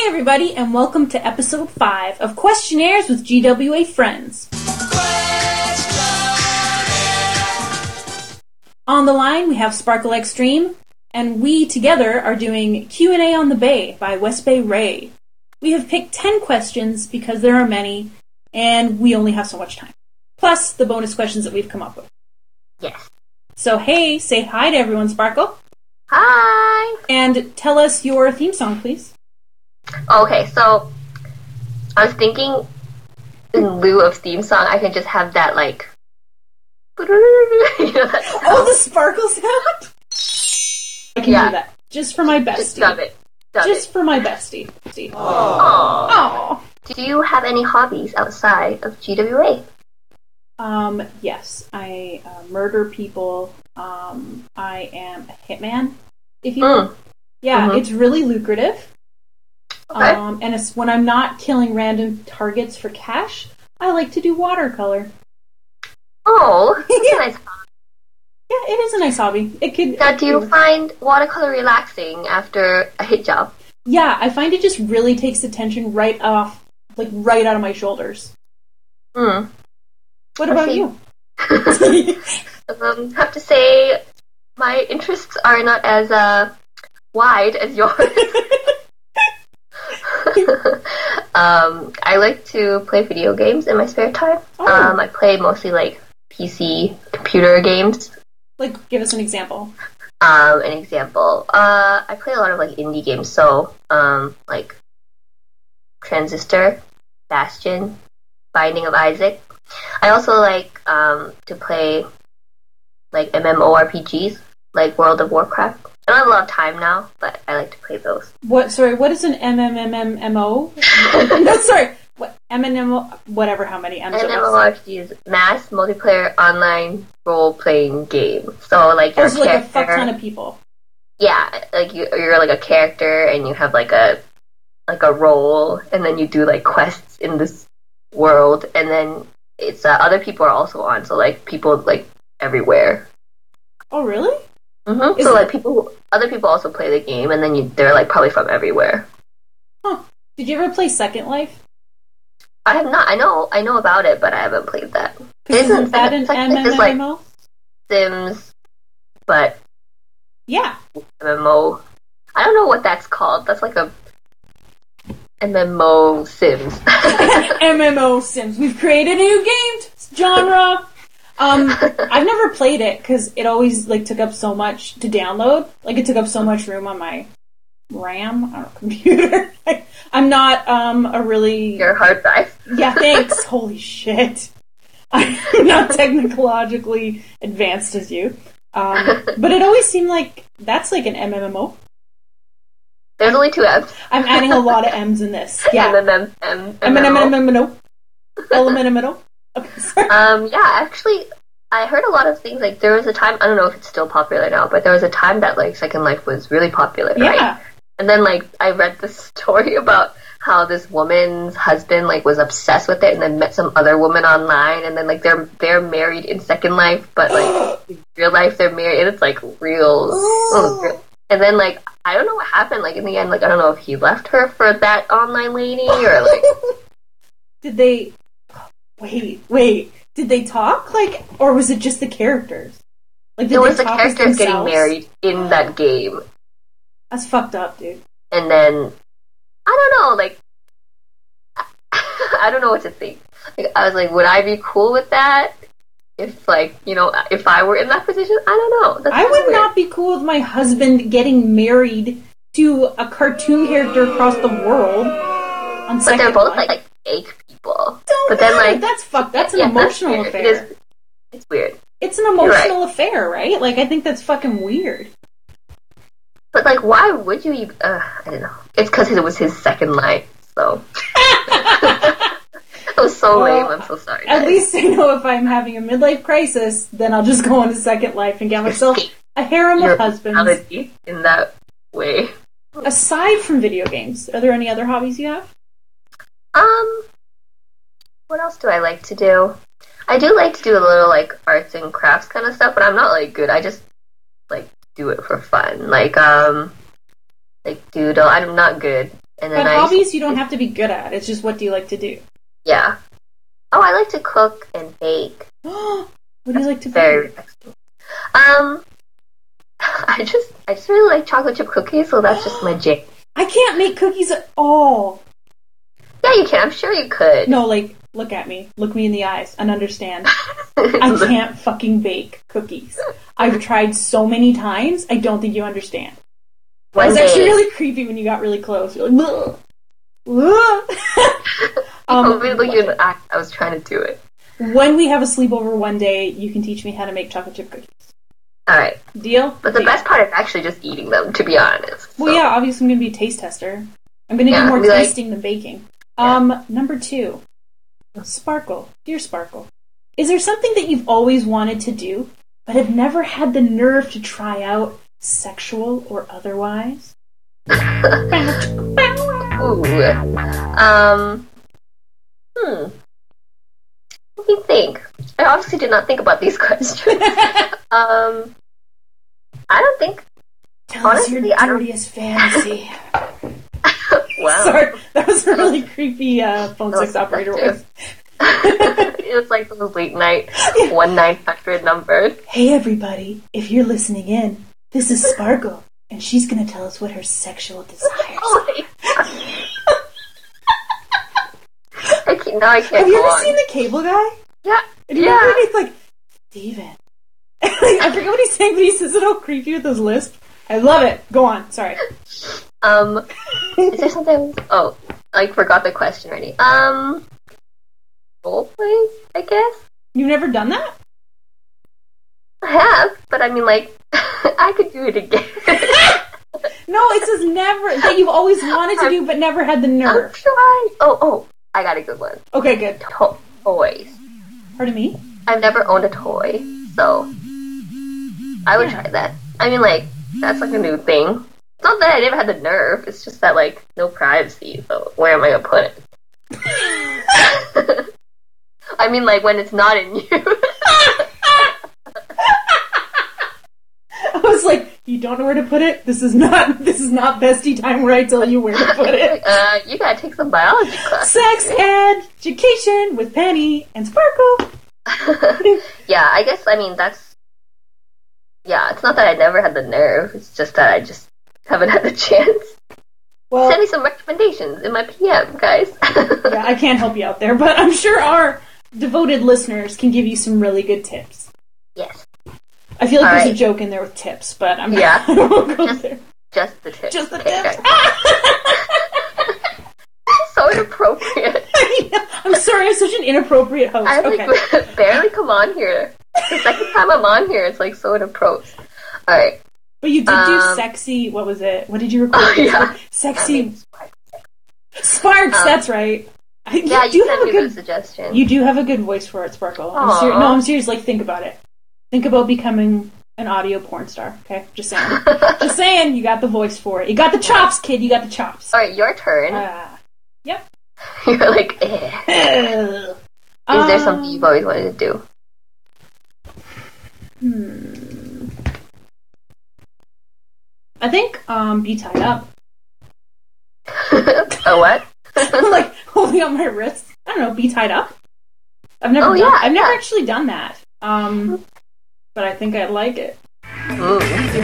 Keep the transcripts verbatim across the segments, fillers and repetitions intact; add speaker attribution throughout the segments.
Speaker 1: everybody, and welcome to episode five of Questionnaires with G W A Friends. On the line, we have Sparkle Extreme, and we together are doing Q and A on the Bay by West Bay Ray. We have picked ten questions because there are many, and we only have so much time. Plus, the bonus questions that we've come up with.
Speaker 2: Yes.
Speaker 1: So, hey, say hi to everyone, Sparkle.
Speaker 2: Hi!
Speaker 1: And tell us your theme song, please.
Speaker 2: Okay, so I was thinking in lieu of theme song, I can just have that, like... you know, that sound.
Speaker 1: Oh, the Sparkle sound? I can
Speaker 2: Yeah.
Speaker 1: do that. Just for my bestie.
Speaker 2: Just dub it. Dub
Speaker 1: Just
Speaker 2: it.
Speaker 1: for my bestie.
Speaker 2: Aww.
Speaker 1: Aww.
Speaker 2: Do you have any hobbies outside of G W A?
Speaker 1: Um, yes. I uh, murder people. Um, I am a hitman, if you will.
Speaker 2: Mm.
Speaker 1: Yeah,
Speaker 2: Mhm.
Speaker 1: it's really lucrative.
Speaker 2: Okay.
Speaker 1: Um, and it's when I'm not killing random targets for cash, I like to do watercolor.
Speaker 2: Oh, that's a nice hobby.
Speaker 1: Yeah, it is a nice hobby. It could.
Speaker 2: Now, do you
Speaker 1: it-
Speaker 2: find watercolor relaxing after a hit job?
Speaker 1: Yeah, I find it just really takes the tension right off, like right out of my shoulders.
Speaker 2: Hmm.
Speaker 1: What
Speaker 2: I
Speaker 1: about
Speaker 2: see.
Speaker 1: you?
Speaker 2: um, have to say, my interests are not as uh, wide as yours. um, I like to play video games in my spare time.
Speaker 1: Oh.
Speaker 2: Um, I play mostly like P C computer games.
Speaker 1: Like, give us an example.
Speaker 2: Um, an example, uh, I play a lot of like indie games, so um, like Transistor, Bastion, Binding of Isaac. I also like um, to play like MMORPGs, like World of Warcraft. I don't have a lot of time now, but I like to play those.
Speaker 1: What? Sorry, what is an M M M M M O? No, sorry. What M M M O? Whatever. How many M's? it was.
Speaker 2: MMORPG is mass multiplayer online role playing game. So like you're
Speaker 1: Oh, so
Speaker 2: a
Speaker 1: like a
Speaker 2: character.
Speaker 1: fuck ton of people.
Speaker 2: Yeah, like you, you're like a character, and you have like a like a role, and then you do like quests in this world, and then it's uh, other people are also on. So like people like everywhere.
Speaker 1: Oh, really?
Speaker 2: Mm-hmm.
Speaker 1: Is
Speaker 2: So
Speaker 1: it-
Speaker 2: like people, other people also play the game, and then you, they're like probably from everywhere.
Speaker 1: Huh. Did you ever play Second Life?
Speaker 2: I have not. I know. I know about it, but I haven't played that.
Speaker 1: Isn't that an
Speaker 2: it's like, it's like
Speaker 1: MMMO?
Speaker 2: Sims, but
Speaker 1: Yeah.
Speaker 2: M M O. I don't know what that's called. That's like a M M O Sims.
Speaker 1: M M O Sims. We've created a new game genre. Um, I've never played it because it always like took up so much to download. Like it took up so much room on my RAM, I don't know, computer. I'm not um a really
Speaker 2: Your hard drive.
Speaker 1: yeah. Thanks. Holy shit. I'm not technologically advanced as you. Um, but it always seemed like that's like an M M M O.
Speaker 2: There's only two M's.
Speaker 1: I'm adding a lot of M's in this. Yeah.
Speaker 2: M M M
Speaker 1: M
Speaker 2: M
Speaker 1: M
Speaker 2: M
Speaker 1: M M O. Element in the middle. Okay, sorry.
Speaker 2: Um, yeah, actually, I heard a lot of things. Like, there was a time, I don't know if it's still popular now, but there was a time that, like, Second Life was really popular, right?
Speaker 1: Yeah.
Speaker 2: And then, like, I read this story about how this woman's husband, like, was obsessed with it and then met some other woman online, and then, like, they're they're married in Second Life, but, like, in real life they're married, and it's, like, real. Oh, real. And then, like, I don't know what happened. Like, in the end, like, I don't know if he left her for that online lady, or, like...
Speaker 1: Did they... Wait, wait. Did they talk? Like, or was it just the characters? Like, did
Speaker 2: It was
Speaker 1: they
Speaker 2: the
Speaker 1: talk as
Speaker 2: characters getting
Speaker 1: themselves?
Speaker 2: married in that game.
Speaker 1: That's fucked up, dude.
Speaker 2: And then, I don't know, like, I don't know what to think. Like, I was like, would I be cool with that? If, like, you know, if I were in that position? I don't know. That's
Speaker 1: I
Speaker 2: kinda
Speaker 1: would
Speaker 2: weird.
Speaker 1: not be cool with my husband getting married to a cartoon character across the world on
Speaker 2: But
Speaker 1: Second
Speaker 2: they're both,
Speaker 1: Life.
Speaker 2: like, like, fake people.
Speaker 1: Don't
Speaker 2: but then,
Speaker 1: matter.
Speaker 2: like...
Speaker 1: That's fucked. That's an
Speaker 2: yeah, that's
Speaker 1: emotional
Speaker 2: weird.
Speaker 1: affair.
Speaker 2: It is, it's weird.
Speaker 1: It's an
Speaker 2: right.
Speaker 1: emotional affair, right? Like, I think that's fucking weird.
Speaker 2: But, like, why would you even... Uh, I don't know. It's because it was his second life, so... That was so
Speaker 1: Well,
Speaker 2: lame. I'm so sorry.
Speaker 1: At
Speaker 2: guys.
Speaker 1: least I know if I'm having a midlife crisis, then I'll just go on to Second Life and get myself a harem
Speaker 2: Your
Speaker 1: of husbands.
Speaker 2: personality in that way.
Speaker 1: Aside from video games, are there any other hobbies you have?
Speaker 2: Um, what else do I like to do? I do like to do a little, like, arts and crafts kind of stuff, but I'm not, like, good. I just, like, do it for fun. Like, um, like, doodle. I'm not good And
Speaker 1: But
Speaker 2: then I
Speaker 1: hobbies you don't have to be good at. It's just what do you like to do?
Speaker 2: Yeah. Oh, I like to cook and bake.
Speaker 1: What do you like to
Speaker 2: Very
Speaker 1: bake?
Speaker 2: relaxing. Um, I just I just really like chocolate chip cookies, so that's just my jam.
Speaker 1: I can't make cookies at all.
Speaker 2: Yeah, you can. I'm sure you could.
Speaker 1: No, like, look at me. Look me in the eyes and understand. I can't fucking bake cookies. I've tried so many times, I don't think you understand. It was actually really creepy when you got really close. You're like, ugh. um,
Speaker 2: Probably you act. I was trying to do it.
Speaker 1: When we have a sleepover one day, you can teach me how to make chocolate chip cookies.
Speaker 2: Alright.
Speaker 1: Deal?
Speaker 2: But the
Speaker 1: Deal.
Speaker 2: best part is actually just eating them, to be honest.
Speaker 1: Well,
Speaker 2: so.
Speaker 1: yeah, obviously I'm going to be a taste tester. I'm going to
Speaker 2: Yeah,
Speaker 1: do more
Speaker 2: be like-
Speaker 1: tasting than baking. Um, number two. Sparkle. Dear Sparkle. Is there something that you've always wanted to do, but have never had the nerve to try out, sexual or otherwise?
Speaker 2: Ooh. Um. Hmm. Let me think. I obviously did not think about these questions. um. I don't think.
Speaker 1: Tell us
Speaker 2: Honestly,
Speaker 1: your
Speaker 2: I don't-
Speaker 1: dirtiest fantasy.
Speaker 2: Wow.
Speaker 1: Sorry, that was a really creepy uh, phone
Speaker 2: That
Speaker 1: sex
Speaker 2: was
Speaker 1: operator voice.
Speaker 2: it was like those late night one nine hundred numbers.
Speaker 1: Hey everybody, if you're listening in, this is Sparkle, and she's gonna tell us what her sexual desires
Speaker 2: Oh
Speaker 1: are.
Speaker 2: my God. I can't, now I can't
Speaker 1: Have you
Speaker 2: go
Speaker 1: ever
Speaker 2: on.
Speaker 1: seen the Cable Guy?
Speaker 2: Yeah.
Speaker 1: And you
Speaker 2: Yeah.
Speaker 1: remember he's like, Steven. I forget what he's saying, but he says it all creepy with his lisp. I love it. Go on, sorry.
Speaker 2: Um, is there something? Oh, I forgot the question already. Um, role plays, I guess.
Speaker 1: You've never done that?
Speaker 2: I have, but I mean, like, I could do it again.
Speaker 1: No, it says never, that you've always wanted to do, but never had the
Speaker 2: I'm
Speaker 1: nerve.
Speaker 2: trying. Oh, oh, I got a good one.
Speaker 1: Okay, good.
Speaker 2: To- toys.
Speaker 1: Pardon me?
Speaker 2: I've never owned a toy, so I would
Speaker 1: Yeah.
Speaker 2: try that. I mean, like, that's like a new thing. It's not that I never had the nerve, it's just that, like, no privacy, so where am I gonna put it? I mean, like, when it's not in you.
Speaker 1: I was like, you don't know where to put it? This is not, this is not bestie time where I tell you where to put it.
Speaker 2: uh, you gotta take some biology class.
Speaker 1: Sex education with Penny and Sparkle.
Speaker 2: Yeah, I guess, I mean, that's... Yeah, it's not that I never had the nerve, it's just that I just haven't had the chance.
Speaker 1: Well,
Speaker 2: Send me some recommendations in my P M, guys.
Speaker 1: yeah, I can't help you out there, but I'm sure our devoted listeners can give you some really good tips.
Speaker 2: Yes,
Speaker 1: I feel like
Speaker 2: All
Speaker 1: there's
Speaker 2: right.
Speaker 1: a joke in there with tips, but I'm
Speaker 2: Yeah.
Speaker 1: I won't go
Speaker 2: Just-
Speaker 1: there.
Speaker 2: just the tips.
Speaker 1: Just the
Speaker 2: Okay,
Speaker 1: tips.
Speaker 2: guys. So inappropriate.
Speaker 1: I know. I'm sorry, I'm such an inappropriate host.
Speaker 2: I
Speaker 1: Okay.
Speaker 2: like barely come on here. The second time I'm on here, it's like so inappropriate. Alright.
Speaker 1: But you did do
Speaker 2: Um,
Speaker 1: sexy, what was it? What did you record?
Speaker 2: Oh, yeah.
Speaker 1: Sexy
Speaker 2: I mean,
Speaker 1: Sparks,
Speaker 2: um,
Speaker 1: that's right. You
Speaker 2: yeah, you,
Speaker 1: do
Speaker 2: sent
Speaker 1: have a
Speaker 2: me
Speaker 1: good
Speaker 2: those suggestions.
Speaker 1: You do have a good voice for it, Sparkle. I'm
Speaker 2: Aw.
Speaker 1: ser- no, I'm serious. Like, think about it. Think about becoming an audio porn star. Okay, just saying. Just saying. You got the voice for it. You got the chops, kid. You got the chops.
Speaker 2: Alright, your turn.
Speaker 1: Uh, yep.
Speaker 2: You're like, eh. Is there something you've always wanted to do?
Speaker 1: Hmm. I think um, be tied up.
Speaker 2: A what?
Speaker 1: Like holding up my wrists. I don't know. Be tied up. I've never.
Speaker 2: Oh,
Speaker 1: done,
Speaker 2: yeah,
Speaker 1: I've never
Speaker 2: yeah.
Speaker 1: actually done that. Um, but I think I'd like it.
Speaker 2: Mm.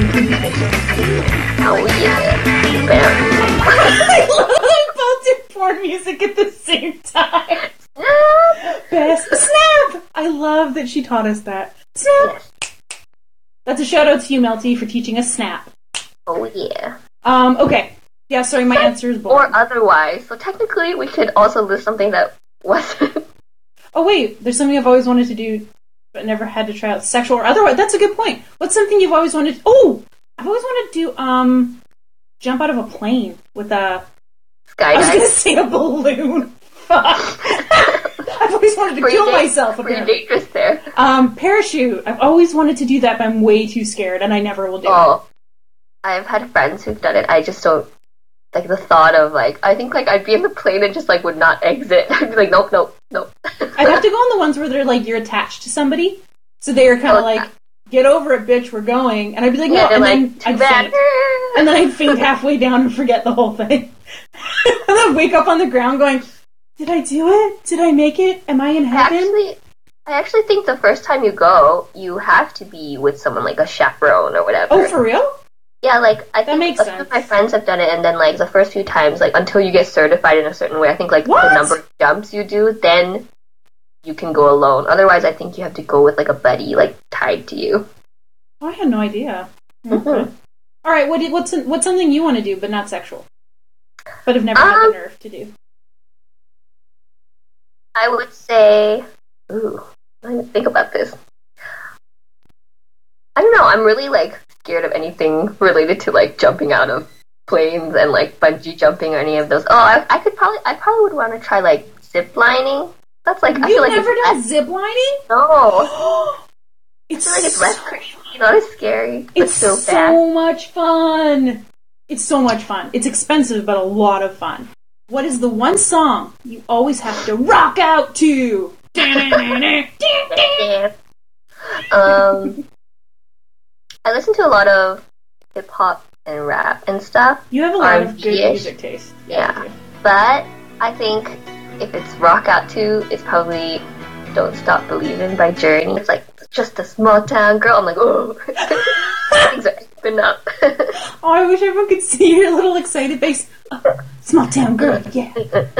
Speaker 2: Oh yeah. Bam.
Speaker 1: I love how we both do porn music at the same time. Best snap! I love that she taught us that. Snap!
Speaker 2: Yes.
Speaker 1: That's a shout out to you, Melty, for teaching us snap.
Speaker 2: Oh yeah.
Speaker 1: Um, okay. Yeah, sorry, my answer is boring.
Speaker 2: Or otherwise. So technically, we could also list something that wasn't.
Speaker 1: Oh, wait, there's something I've always wanted to do, but never had to try out. Sexual or otherwise. That's a good point. What's something you've always wanted to... Oh! I've always wanted to do, um, jump out of a plane with a... I was
Speaker 2: Skydive.
Speaker 1: gonna say a balloon. Fuck. I've always wanted to
Speaker 2: Pretty
Speaker 1: kill
Speaker 2: da-
Speaker 1: myself,
Speaker 2: Pretty
Speaker 1: apparently.
Speaker 2: dangerous there.
Speaker 1: Um, parachute. I've always wanted to do that, but I'm way too scared, and I never will do it.
Speaker 2: Oh, I've had friends who've done it. I just don't like the thought of like. I think like I'd be in the plane and just like would not exit. I'd be like, nope, nope, nope.
Speaker 1: I'd have to go on the ones where they're like you're attached to somebody, so they're kind
Speaker 2: Oh,
Speaker 1: of like, "Get over it, bitch, we're going," and I'd be like,
Speaker 2: Yeah,
Speaker 1: "No,"
Speaker 2: they're
Speaker 1: and
Speaker 2: like,
Speaker 1: then
Speaker 2: too
Speaker 1: I'd
Speaker 2: bad.
Speaker 1: faint, and then I'd faint halfway down and forget the whole thing. and then wake up on the ground going, did I do it? Did I make it? Am I in heaven?
Speaker 2: Actually, I actually think the first time you go, you have to be with someone like a chaperone or whatever.
Speaker 1: Oh, for real?
Speaker 2: Yeah, like I
Speaker 1: that
Speaker 2: think
Speaker 1: makes
Speaker 2: a
Speaker 1: sense.
Speaker 2: few of my friends have done it, and then like the first few times, like until you get certified in a certain way, I think like
Speaker 1: what?
Speaker 2: the number of jumps you do, then you can go alone. Otherwise, I think you have to go with like a buddy, like tied to you.
Speaker 1: Oh, I had no idea.
Speaker 2: Mm-hmm.
Speaker 1: Okay. All right, what what's what's something you want to do, but not sexual, but have never
Speaker 2: um,
Speaker 1: had the nerve to do?
Speaker 2: I would say, ooh, I didn't think about this. I don't know. I'm really like scared of anything related to like jumping out of planes and like bungee jumping or any of those. Oh, I, I could probably, I probably would want to try like zip lining. That's like
Speaker 1: You've
Speaker 2: I feel like
Speaker 1: never
Speaker 2: it's
Speaker 1: done
Speaker 2: less,
Speaker 1: zip lining?
Speaker 2: no.
Speaker 1: It's
Speaker 2: I feel like it's less
Speaker 1: so,
Speaker 2: crazy, not as scary. But
Speaker 1: it's
Speaker 2: still
Speaker 1: so
Speaker 2: fast.
Speaker 1: much fun. It's so much fun. It's expensive, but a lot of fun. What is the one song you always have to rock out to?
Speaker 2: Yeah. Um, I listen to a lot of hip hop and rap and stuff.
Speaker 1: You have a lot of good
Speaker 2: R and B-ish.
Speaker 1: music taste.
Speaker 2: Yeah.
Speaker 1: you do.
Speaker 2: But I think if it's rock out to, it's probably Don't Stop Believing by Journey. It's like just a small town girl. I'm like, oh, things are open up.
Speaker 1: Oh, I wish everyone could see your little excited face. Oh, small town girl, yeah.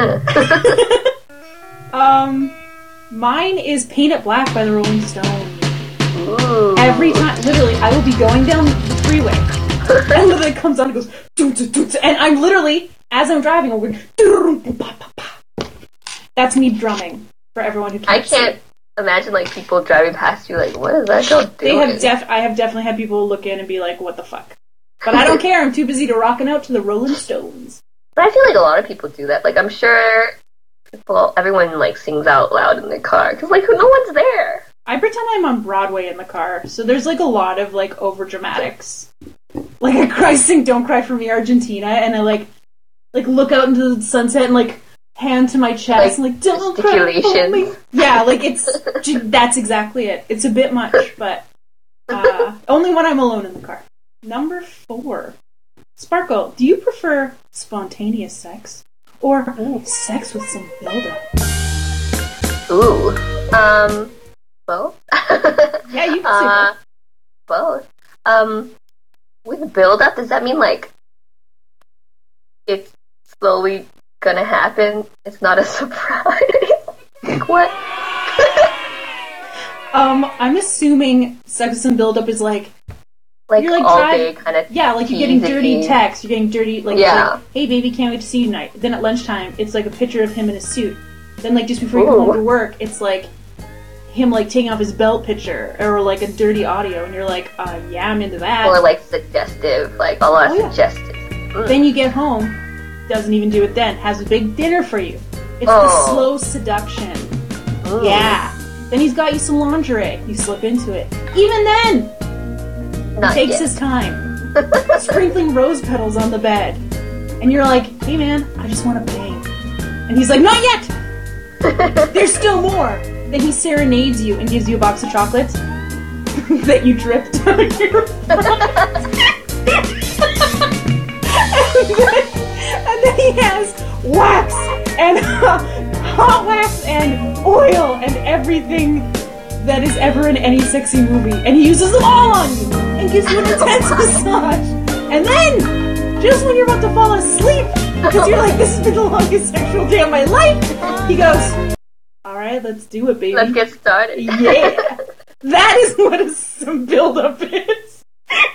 Speaker 1: um, mine is Paint It Black by the Rolling Stones.
Speaker 2: Ooh.
Speaker 1: Every time, literally, I will be going down the freeway, and literally it comes on and goes, doo, doo, doo, doo, and I'm literally, as I'm driving, I'm going, doo, doo, pa, pa, pa. That's me drumming for everyone who can't
Speaker 2: I can't
Speaker 1: see.
Speaker 2: imagine like people driving past you like, what is that girl doing?
Speaker 1: They have def- I have definitely had people look in and be like, what the fuck? But I don't care, I'm too busy to rocking out to the Rolling Stones.
Speaker 2: But I feel like a lot of people do that. Like I'm sure people, everyone like sings out loud in the car because like no one's there.
Speaker 1: I pretend I'm on Broadway in the car, so there's like a lot of like over dramatics. Like I cry, sing "Don't Cry for Me, Argentina," and I like like look out into the sunset and like hand to my chest
Speaker 2: Like,
Speaker 1: and like "Don't cry for me."
Speaker 2: gesticulations.
Speaker 1: Yeah, like it's that's exactly it. It's a bit much, but uh, only when I'm alone in the car. Number four, Sparkle. Do you prefer spontaneous sex or sex with some buildup?
Speaker 2: Ooh, um, both.
Speaker 1: Yeah, you can say
Speaker 2: uh,
Speaker 1: both.
Speaker 2: both. Um, with build up, does that mean like it's slowly gonna happen? It's not a surprise. Like what?
Speaker 1: Um, I'm assuming sex with some buildup is like
Speaker 2: Like,
Speaker 1: You're, like,
Speaker 2: all
Speaker 1: try-
Speaker 2: day kind of.
Speaker 1: yeah, like you're getting dirty
Speaker 2: teasing.
Speaker 1: texts, you're getting dirty like,
Speaker 2: Yeah.
Speaker 1: like, hey baby, can't wait to see you tonight. Then at lunchtime, it's like a picture of him in a suit. Then like just before you come
Speaker 2: Ooh.
Speaker 1: home to work, it's like him like taking off his belt picture or like a dirty audio, and you're like, uh, yeah, I'm into that.
Speaker 2: Or like suggestive, like a lot of
Speaker 1: Oh, yeah.
Speaker 2: suggestive. Mm.
Speaker 1: Then you get home, doesn't even do it then, has a big dinner for you. It's
Speaker 2: Oh.
Speaker 1: the slow seduction.
Speaker 2: Mm.
Speaker 1: Yeah. Then he's got you some lingerie. You slip into it. Even then,
Speaker 2: Not
Speaker 1: he takes
Speaker 2: yet.
Speaker 1: his time. Sprinkling rose petals on the bed. And you're like, hey man, I just want to bang. And he's like, not yet! There's still more! Then he serenades you and gives you a box of chocolates that you dripped out of your and, then, and then he has wax and hot wax and oil and everything that is ever in any sexy movie. And he uses them all on you and gives you an intense massage. And then, just when you're about to fall asleep, because you're like, this has been the longest sexual day of my life, he goes, alright, let's do it, baby.
Speaker 2: Let's get started.
Speaker 1: Yeah. That is what a, some build-up is.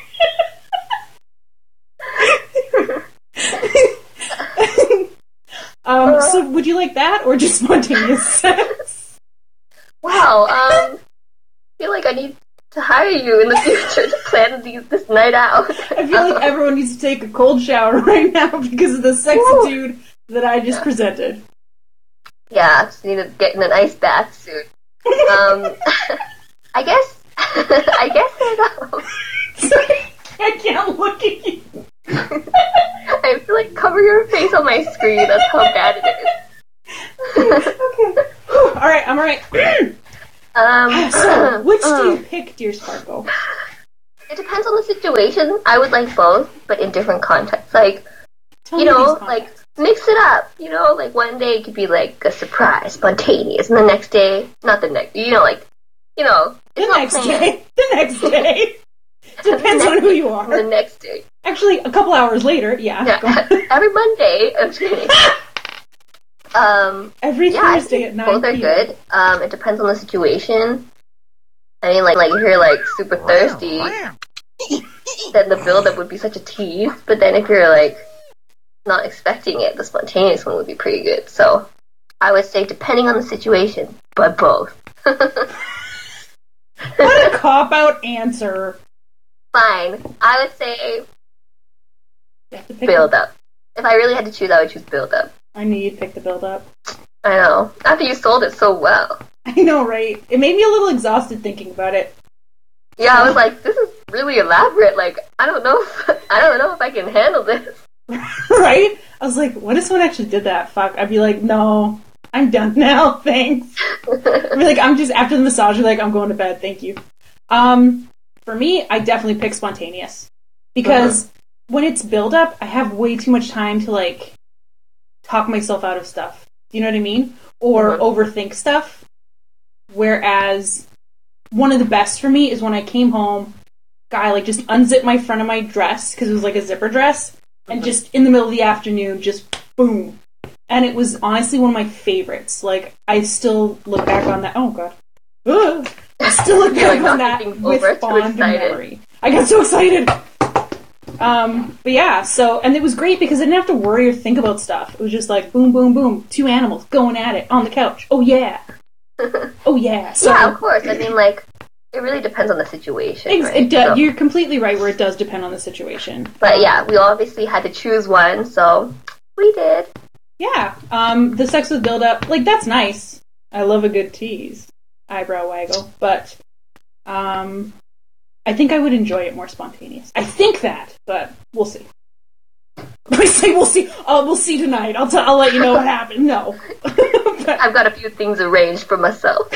Speaker 1: um, so would you like that, or just spontaneous sex?
Speaker 2: Wow, um, I feel like I need to hire you in the future to plan these, this night out.
Speaker 1: I feel like everyone needs to take a cold shower right now because of the sexitude that I just presented.
Speaker 2: Yeah, just need to get in an ice bath soon. Um, I guess, I guess I know.
Speaker 1: Sorry, I can't look at you.
Speaker 2: I have to like cover your face on my screen. That's how bad it is.
Speaker 1: Okay. Alright, I'm alright.
Speaker 2: Um,
Speaker 1: So, which do you
Speaker 2: um,
Speaker 1: pick, dear Sparkle?
Speaker 2: It depends on the situation. I would like both, but in different contexts. Like,
Speaker 1: Tell
Speaker 2: you
Speaker 1: me
Speaker 2: know,
Speaker 1: these
Speaker 2: like,
Speaker 1: contacts.
Speaker 2: mix it up. You know, like, one day it could be, like, a surprise, spontaneous, and the next day, not the next, you know, like, you know,
Speaker 1: The
Speaker 2: it's not
Speaker 1: next
Speaker 2: planned.
Speaker 1: day. The next day. Depends on who you are.
Speaker 2: The next day.
Speaker 1: Actually, a couple hours later, yeah.
Speaker 2: Yeah,
Speaker 1: go on.
Speaker 2: every Monday. I'm just kidding. Um,
Speaker 1: Every
Speaker 2: yeah, I
Speaker 1: Thursday
Speaker 2: think
Speaker 1: at nine
Speaker 2: both are
Speaker 1: p.m.
Speaker 2: good. Um, it depends on the situation. I mean, like, like if you're like super thirsty, then the build-up would be such a tease. But then if you're like not expecting it, the spontaneous one would be pretty good. So I would say depending on the situation, but both.
Speaker 1: What a cop-out answer.
Speaker 2: Fine. I would say
Speaker 1: You have to pick
Speaker 2: build-up. If I really had to choose, I would choose build-up.
Speaker 1: I knew you'd pick the build-up.
Speaker 2: I know. After you sold it so well.
Speaker 1: I know, right? It made me a little exhausted thinking about it.
Speaker 2: Yeah, I was like, this is really elaborate. Like, I don't know if, I don't know if I can handle this.
Speaker 1: Right? I was like, what if someone actually did that? Fuck. I'd be like, no, I'm done now, thanks. I'd be like, I'm just, after the massage, I'd be like, I'm going to bed, thank you. Um, for me, I definitely pick spontaneous. Because uh-huh. when it's build-up, I have way too much time to, like, talk myself out of stuff. Do you know what I mean? Or uh-huh. overthink stuff. Whereas one of the best for me is when I came home, guy like just unzipped my front of my dress because it was like a zipper dress, and just in the middle of the afternoon, just boom. And it was honestly one of my favorites. Like, I still look back on that. Oh god, Ugh. I still look back
Speaker 2: like
Speaker 1: on that with fond memory. I got so excited. Um, but yeah, so, and it was great because I didn't have to worry or think about stuff. It was just like boom, boom, boom, two animals going at it on the couch. Oh yeah. Oh yeah. So,
Speaker 2: yeah, of course. I mean, like, it really depends on the situation.
Speaker 1: It,
Speaker 2: right?
Speaker 1: it does.
Speaker 2: So.
Speaker 1: You're completely right where it does depend on the situation.
Speaker 2: But
Speaker 1: um,
Speaker 2: yeah, we obviously had to choose one, so we did.
Speaker 1: Yeah. Um, the sex with build-up, like, that's nice. I love a good tease. Eyebrow waggle. But um, I think I would enjoy it more spontaneous. I think that, but we'll see. I say we'll see. Oh, we'll see tonight. I'll t- I'll let you know what happened. No. But,
Speaker 2: I've got a few things arranged for myself.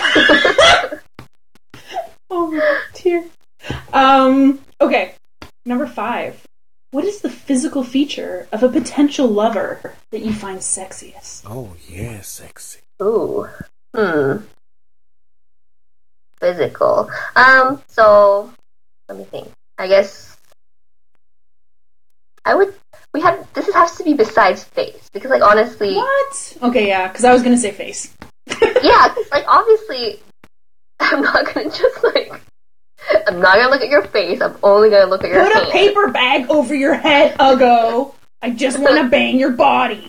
Speaker 1: Oh my dear. Um, okay. Number five. What is the physical feature of a potential lover that you find sexiest?
Speaker 3: Oh yeah, sexy.
Speaker 2: Ooh. Hmm. Physical. Um, so let me think. I guess I would we have this has to be besides face because like honestly
Speaker 1: What? Okay, yeah, because I was gonna say face.
Speaker 2: Yeah, because like obviously I'm not gonna just like I'm not gonna look at your face, I'm only gonna look at your
Speaker 1: Put
Speaker 2: hand.
Speaker 1: a paper bag over your head, Uggo. I just wanna bang your body.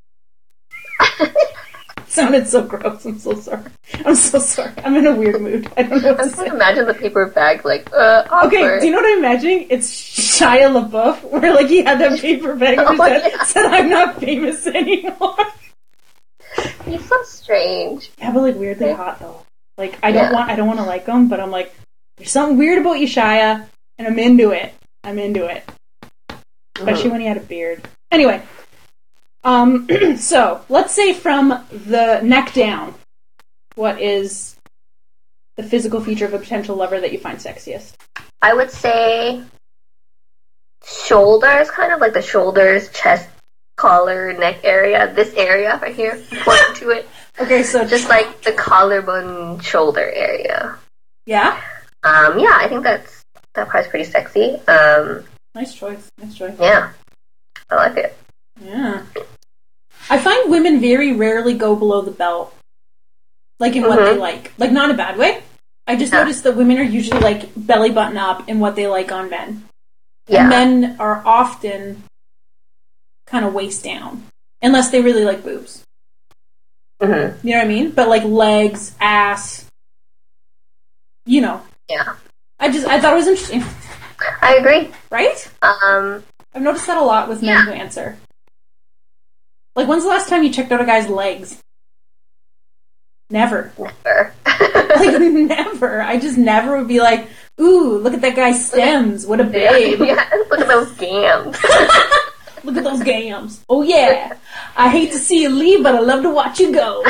Speaker 1: Sounded so gross, I'm so sorry. I'm so sorry. I'm in a weird mood. I don't know what
Speaker 2: I'm
Speaker 1: to
Speaker 2: trying
Speaker 1: say.
Speaker 2: to imagine the paper bag like uh awkward.
Speaker 1: Okay, do you know what I'm imagining? It's Shia LaBeouf, where like he had that paper bag over his
Speaker 2: Oh,
Speaker 1: head,
Speaker 2: yeah.
Speaker 1: said I'm not famous anymore.
Speaker 2: He's so strange.
Speaker 1: Yeah, but like weirdly hot though. Like I don't
Speaker 2: Yeah.
Speaker 1: want I don't want to like him, but I'm like, there's something weird about you, Shia, and I'm into it. I'm into it. Especially
Speaker 2: Mhm.
Speaker 1: when he had a beard. Anyway. Um so let's say from the neck down, what is the physical feature of a potential lover that you find sexiest?
Speaker 2: I would say shoulders, kind of like the shoulders, chest, collar, neck area. This area right here, important to it.
Speaker 1: Okay, so
Speaker 2: Just like the collarbone, shoulder area.
Speaker 1: yeah?
Speaker 2: Um, yeah, I think that's that part's pretty sexy. Um,
Speaker 1: Nice choice. Nice choice.
Speaker 2: yeah, I like it.
Speaker 1: Yeah. I find women very rarely go below the belt. Like in what
Speaker 2: Mhm.
Speaker 1: they like. Like not in a bad way. I just
Speaker 2: Yeah.
Speaker 1: noticed that women are usually like belly button up in what they like on men.
Speaker 2: Yeah.
Speaker 1: And men are often kind of waist down. Unless they really like boobs.
Speaker 2: Mm-hmm.
Speaker 1: You know what I mean? But like legs, ass, you know.
Speaker 2: Yeah.
Speaker 1: I just, I thought it was interesting.
Speaker 2: I agree.
Speaker 1: Right?
Speaker 2: Um,
Speaker 1: I've noticed that a lot with men
Speaker 2: Yeah.
Speaker 1: who answer. Like, when's the last time you checked out a guy's legs? Never.
Speaker 2: never.
Speaker 1: Like, never. I just never would be like, ooh, look at that guy's stems. What a babe.
Speaker 2: Yeah, look at those gams.
Speaker 1: Look at those gams. Oh, yeah. I hate to see you leave, but I love to watch you go.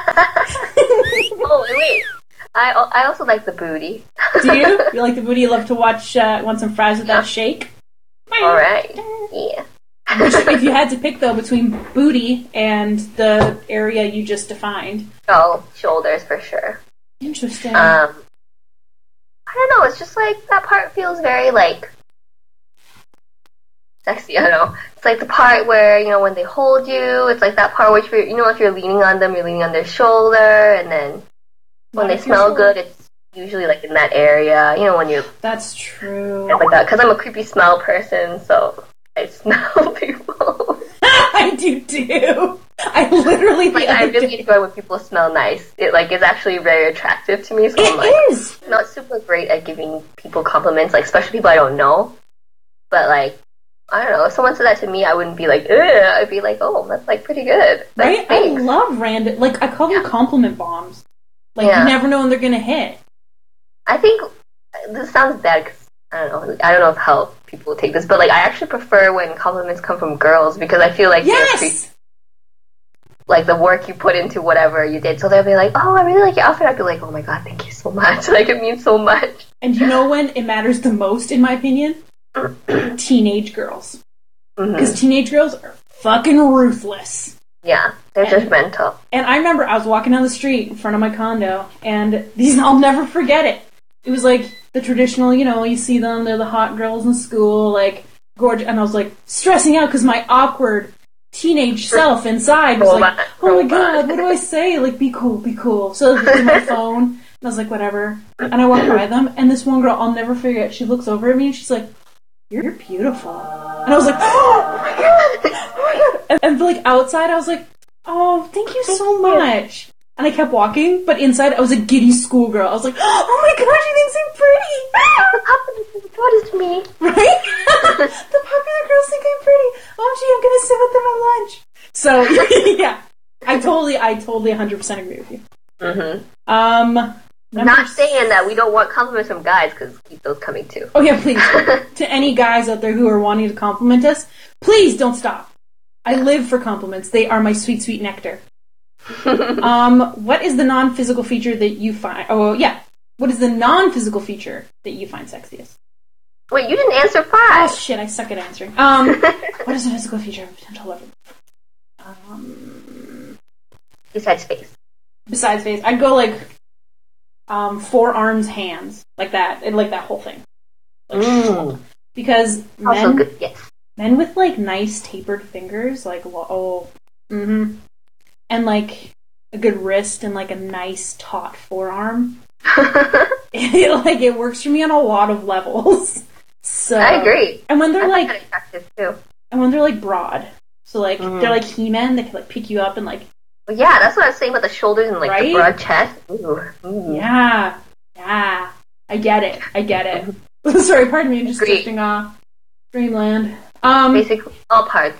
Speaker 2: Oh, wait. I, I also like the booty.
Speaker 1: Do you? You like the booty? You love to watch, uh, want some fries with that shake?
Speaker 2: All right. Yeah.
Speaker 1: Which, if you had to pick, though, between booty and the area you just defined.
Speaker 2: Oh, shoulders for sure.
Speaker 1: Interesting.
Speaker 2: Um, I don't know, it's just like, that part feels very, like, sexy, I don't know. It's like the part where, you know, when they hold you, it's like that part where, you know, if you're leaning on them, you're leaning on their shoulder, and then when
Speaker 1: Not
Speaker 2: they smell good, it's usually, like, in that area, you know, when you...
Speaker 1: That's true.
Speaker 2: Like that, because I'm a creepy smell person, so I smell people.
Speaker 1: I do, too. I literally...
Speaker 2: Like, I really
Speaker 1: day...
Speaker 2: enjoy when people smell nice. It, like, is actually very attractive to me, so
Speaker 1: it
Speaker 2: I'm like...
Speaker 1: is!
Speaker 2: Not super great at giving people compliments, like, especially people I don't know. But, like, I don't know, if someone said that to me, I wouldn't be like, ugh, I'd be like, oh, that's, like, pretty good. Like,
Speaker 1: right?
Speaker 2: thanks.
Speaker 1: I love random... Like, I call them
Speaker 2: Yeah.
Speaker 1: compliment bombs. Like,
Speaker 2: Yeah.
Speaker 1: you never know when they're gonna hit.
Speaker 2: I think, this sounds bad, because, I don't know, I don't know if how people take this, but, like, I actually prefer when compliments come from girls, because I feel like they're pretty...
Speaker 1: Yes!
Speaker 2: Like, the work you put into whatever you did. So they'll be like, oh, I really like your outfit. I'd be like, oh my god, thank you so much. Like, it means so much.
Speaker 1: And you know when it matters the most, in my opinion? Teenage girls. Because
Speaker 2: Mm-hmm.
Speaker 1: teenage girls are fucking ruthless.
Speaker 2: Yeah, they're
Speaker 1: And-
Speaker 2: judgmental.
Speaker 1: And I remember I was walking down the street in front of my condo, and these, I'll never forget it. It was like the traditional, you know, you see them, they're the hot girls in school, like, gorgeous. And I was like, stressing out because my awkward teenage self inside was like, oh my god, what do I say? Like, be cool, be cool. So I looked at my phone, and I was like, whatever. And I walked by them, and this one girl, I'll never forget, she looks over at me, and she's like, you're beautiful. And I was like, oh my god, oh my god. And, and like, outside, I was like, oh, thank you so much. And I kept walking, but inside, I was a giddy schoolgirl. I was like, oh my god, she thinks I'm pretty.
Speaker 2: What is to me?
Speaker 1: Right? The popular girls think I'm pretty. Oh, gee, I'm gonna sit with them at lunch. So, yeah. I totally, I totally one hundred percent agree with you.
Speaker 2: Mm-hmm.
Speaker 1: Um, number
Speaker 2: Not saying that we don't want compliments from guys, because keep those coming too.
Speaker 1: Oh, yeah, please. To any guys out there who are wanting to compliment us, please don't stop. I live for compliments. They are my sweet, sweet nectar. um, what is the non-physical feature that you find... Oh, yeah. What is the non-physical feature that you find sexiest?
Speaker 2: Wait, you didn't answer
Speaker 1: Oh,
Speaker 2: five.
Speaker 1: shit, I suck at answering. Um, what is a physical feature of a potential lover? Um,
Speaker 2: Besides face.
Speaker 1: besides face, I'd go, like, um, forearms, hands. Like that. And, like, that whole thing. Like,
Speaker 2: Mm.
Speaker 1: because
Speaker 2: Also
Speaker 1: men...
Speaker 2: good, yes.
Speaker 1: Men with, like, nice tapered fingers, like, lo- oh, mm-hmm. And, like, a good wrist and, like, a nice taut forearm. It, like, it works for me on a lot of levels. So
Speaker 2: I agree.
Speaker 1: And when they're,
Speaker 2: I
Speaker 1: like,
Speaker 2: find that attractive too.
Speaker 1: and when they're, like, broad. So, like,
Speaker 2: Mhm.
Speaker 1: they're, like, He-Men, they can, like, pick you up and, like,
Speaker 2: But yeah, that's what I was saying about the shoulders and, like,
Speaker 1: Right?
Speaker 2: the broad chest. Ooh. Ooh.
Speaker 1: yeah, yeah. I get it. I get it. Sorry, pardon me, I'm just
Speaker 2: Agree.
Speaker 1: drifting off. Dreamland. Um...
Speaker 2: Basically, all parts.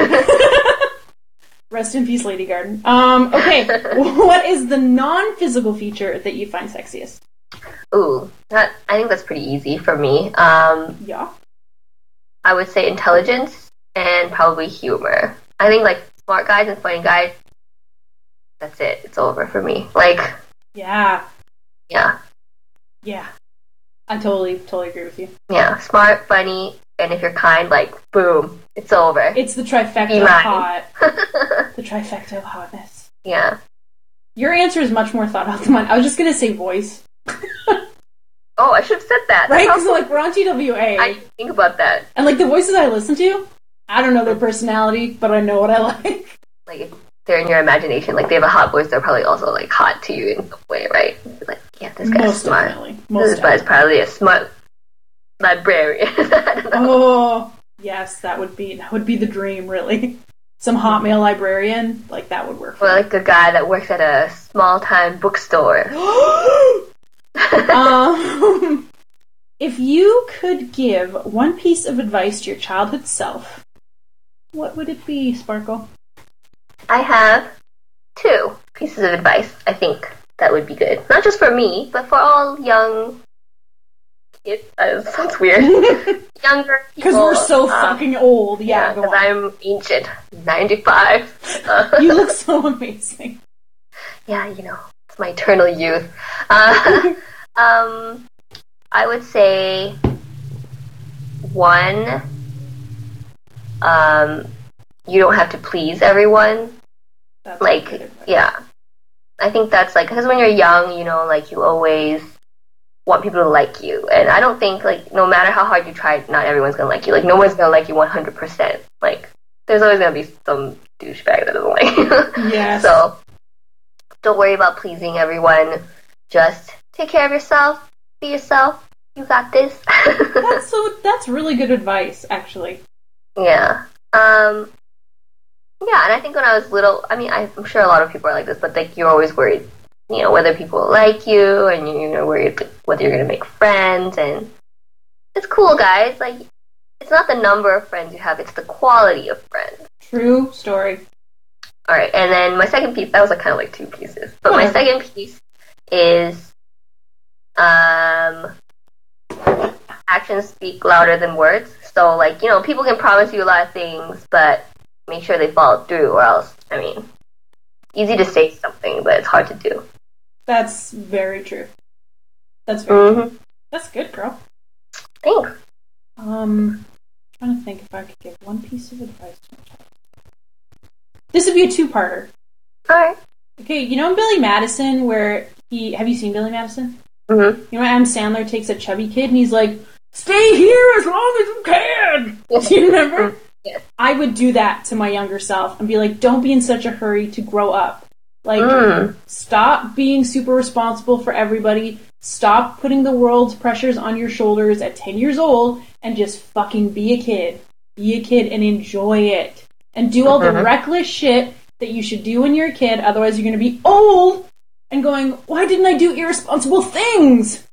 Speaker 1: Rest in peace, Lady Garden. Um, okay, what is the non-physical feature that you find sexiest?
Speaker 2: Ooh, that, I think that's pretty easy for me. Um,
Speaker 1: Yeah.
Speaker 2: I would say intelligence and probably humor. I think, like, smart guys and funny guys, that's it. It's over for me. Like,
Speaker 1: Yeah.
Speaker 2: yeah.
Speaker 1: Yeah. I totally, totally agree with you.
Speaker 2: Yeah, smart, funny, and if you're kind, like, boom, it's over.
Speaker 1: It's the trifecta
Speaker 2: Be
Speaker 1: of
Speaker 2: mine.
Speaker 1: hot. The trifecta of hotness.
Speaker 2: Yeah.
Speaker 1: Your answer is much more thought out than mine. I was just gonna say voice.
Speaker 2: Oh, I should have said that.
Speaker 1: Right?
Speaker 2: That's
Speaker 1: Because, like, we're on T W A.
Speaker 2: I didn't think about that.
Speaker 1: And, like, the voices I listen to, I don't know their personality, but I know what I like.
Speaker 2: Like, if they're in your imagination, like, they have a hot voice, they're probably also, like, hot to you in some way, right? Like, yeah, this guy's
Speaker 1: Most
Speaker 2: smart.
Speaker 1: definitely. Most
Speaker 2: This guy's
Speaker 1: definitely.
Speaker 2: probably a smart librarian. I don't know.
Speaker 1: Oh, yes, that would be, that would be the dream, really. Some hot male librarian, like, that would work for
Speaker 2: Or,
Speaker 1: me.
Speaker 2: like, a guy that works at a small-time bookstore.
Speaker 1: um, if you could give one piece of advice to your childhood self, what would it be, Sparkle?
Speaker 2: I have two pieces of advice I think that would be good. Not just for me, but for all young kids. Uh, that sounds weird. Younger people.
Speaker 1: Because we're so
Speaker 2: uh,
Speaker 1: fucking old. Yeah,
Speaker 2: Yeah,
Speaker 1: go
Speaker 2: because
Speaker 1: on.
Speaker 2: I'm ancient. ninety-five. Uh,
Speaker 1: You look so amazing.
Speaker 2: yeah, you know, it's my eternal youth. Uh, um, I would say one, Um, you don't have to please everyone.
Speaker 1: That's
Speaker 2: Like, yeah. I think that's like, because when you're young, you know, like you always want people to like you. And I don't think, like, no matter how hard you try, not everyone's going to like you. Like, no one's going to like you one hundred percent. Like, there's always going to be some douchebag that doesn't like you.
Speaker 1: Yes.
Speaker 2: So, don't worry about pleasing everyone. Just take care of yourself. Be yourself. You got this.
Speaker 1: That's so. That's really good advice, actually.
Speaker 2: Yeah. Um. Yeah, and I think when I was little, I mean, I'm sure a lot of people are like this, but like you're always worried, you know, whether people like you, and you're worried whether you're gonna make friends, and it's cool, guys. Like, it's not the number of friends you have; it's the quality of friends.
Speaker 1: True story.
Speaker 2: All right, and then my second piece, that was like kind of like two pieces, but my second piece is um, actions speak louder than words. So, like, you know, people can promise you a lot of things, but make sure they follow through, or else, I mean, easy to say something, but it's hard to do.
Speaker 1: That's very true. That's very
Speaker 2: mm-hmm.
Speaker 1: true. That's good, girl.
Speaker 2: Thanks.
Speaker 1: Um, I'm trying to think if I could give one piece of advice to my child. This would be a two-parter.
Speaker 2: Alright.
Speaker 1: Okay, you know in Billy Madison, where he... Have you seen Billy Madison?
Speaker 2: Mm-hmm.
Speaker 1: You know, Adam Sandler takes a chubby kid, and he's like, stay here as long as you can! Do you remember?
Speaker 2: Yes.
Speaker 1: I would do that to my younger self and be like, don't be in such a hurry to grow up. Like,
Speaker 2: mm.
Speaker 1: stop being super responsible for everybody. Stop putting the world's pressures on your shoulders at ten years old and just fucking be a kid. Be a kid and enjoy it. And do all
Speaker 2: mm-hmm.
Speaker 1: the reckless shit that you should do when you're a kid, otherwise you're going to be old and going, why didn't I do irresponsible things?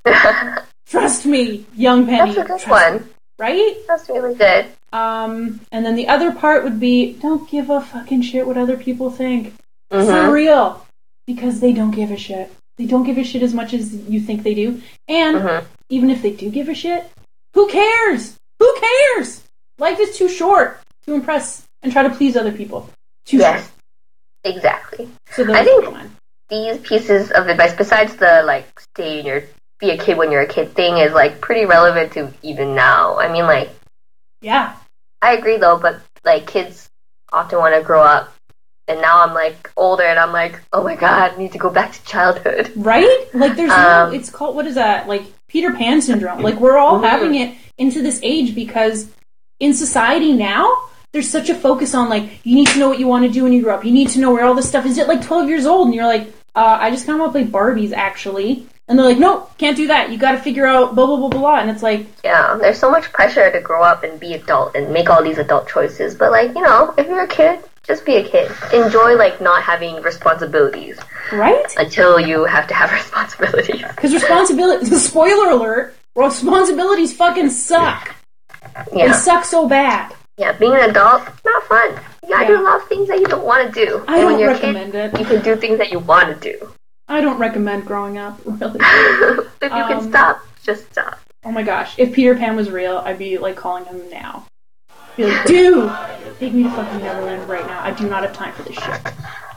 Speaker 1: Trust me, young Penny.
Speaker 2: That's a good
Speaker 1: Trust
Speaker 2: one.
Speaker 1: me. Right?
Speaker 2: That's really good.
Speaker 1: Um, and then the other part would be, don't give a fucking shit what other people think.
Speaker 2: Mm-hmm.
Speaker 1: For real. Because they don't give a shit. They don't give a shit as much as you think they do. And
Speaker 2: mm-hmm.
Speaker 1: even if they do give a shit, who cares? Who cares? Life is too short to impress and try to please other people. Too
Speaker 2: yes.
Speaker 1: short.
Speaker 2: Exactly.
Speaker 1: So
Speaker 2: I think these pieces of advice, besides the, like, stay in your, be a kid when you're a kid thing, is, like, pretty relevant to even now. I mean, like,
Speaker 1: yeah.
Speaker 2: I agree, though, but, like, kids often want to grow up. And now I'm, like, older, and I'm like, oh my god, I need to go back to childhood.
Speaker 1: Right? Like, there's
Speaker 2: um,
Speaker 1: no, it's called, what is that? Like, Peter Pan syndrome. Like, we're all mm-hmm. having it into this age because in society now, there's such a focus on, like, you need to know what you want to do when you grow up. You need to know where all this stuff is. At, like, twelve years old, and you're like, uh, I just kind of want to play Barbies, actually. And they're like, no, can't do that. You got to figure out blah, blah, blah, blah. And it's like...
Speaker 2: Yeah, there's so much pressure to grow up and be adult and make all these adult choices. But, like, you know, if you're a kid, just be a kid. Enjoy, like, not having responsibilities.
Speaker 1: Right?
Speaker 2: Until you have to have responsibilities.
Speaker 1: Because responsibility... Spoiler alert, responsibilities fucking suck.
Speaker 2: Yeah.
Speaker 1: They suck so bad.
Speaker 2: Yeah, being an adult, not fun. You gotta
Speaker 1: yeah.
Speaker 2: do a lot of things that you don't want to do.
Speaker 1: I
Speaker 2: and
Speaker 1: don't
Speaker 2: when you're
Speaker 1: recommend
Speaker 2: a kid,
Speaker 1: it.
Speaker 2: You can do things that you want to do.
Speaker 1: I don't recommend growing up, really.
Speaker 2: If you
Speaker 1: um,
Speaker 2: can stop, just stop.
Speaker 1: Oh my gosh, if Peter Pan was real, I'd be, like, calling him now. Be like, dude, take me to fucking Neverland right now. I do not have time for this shit.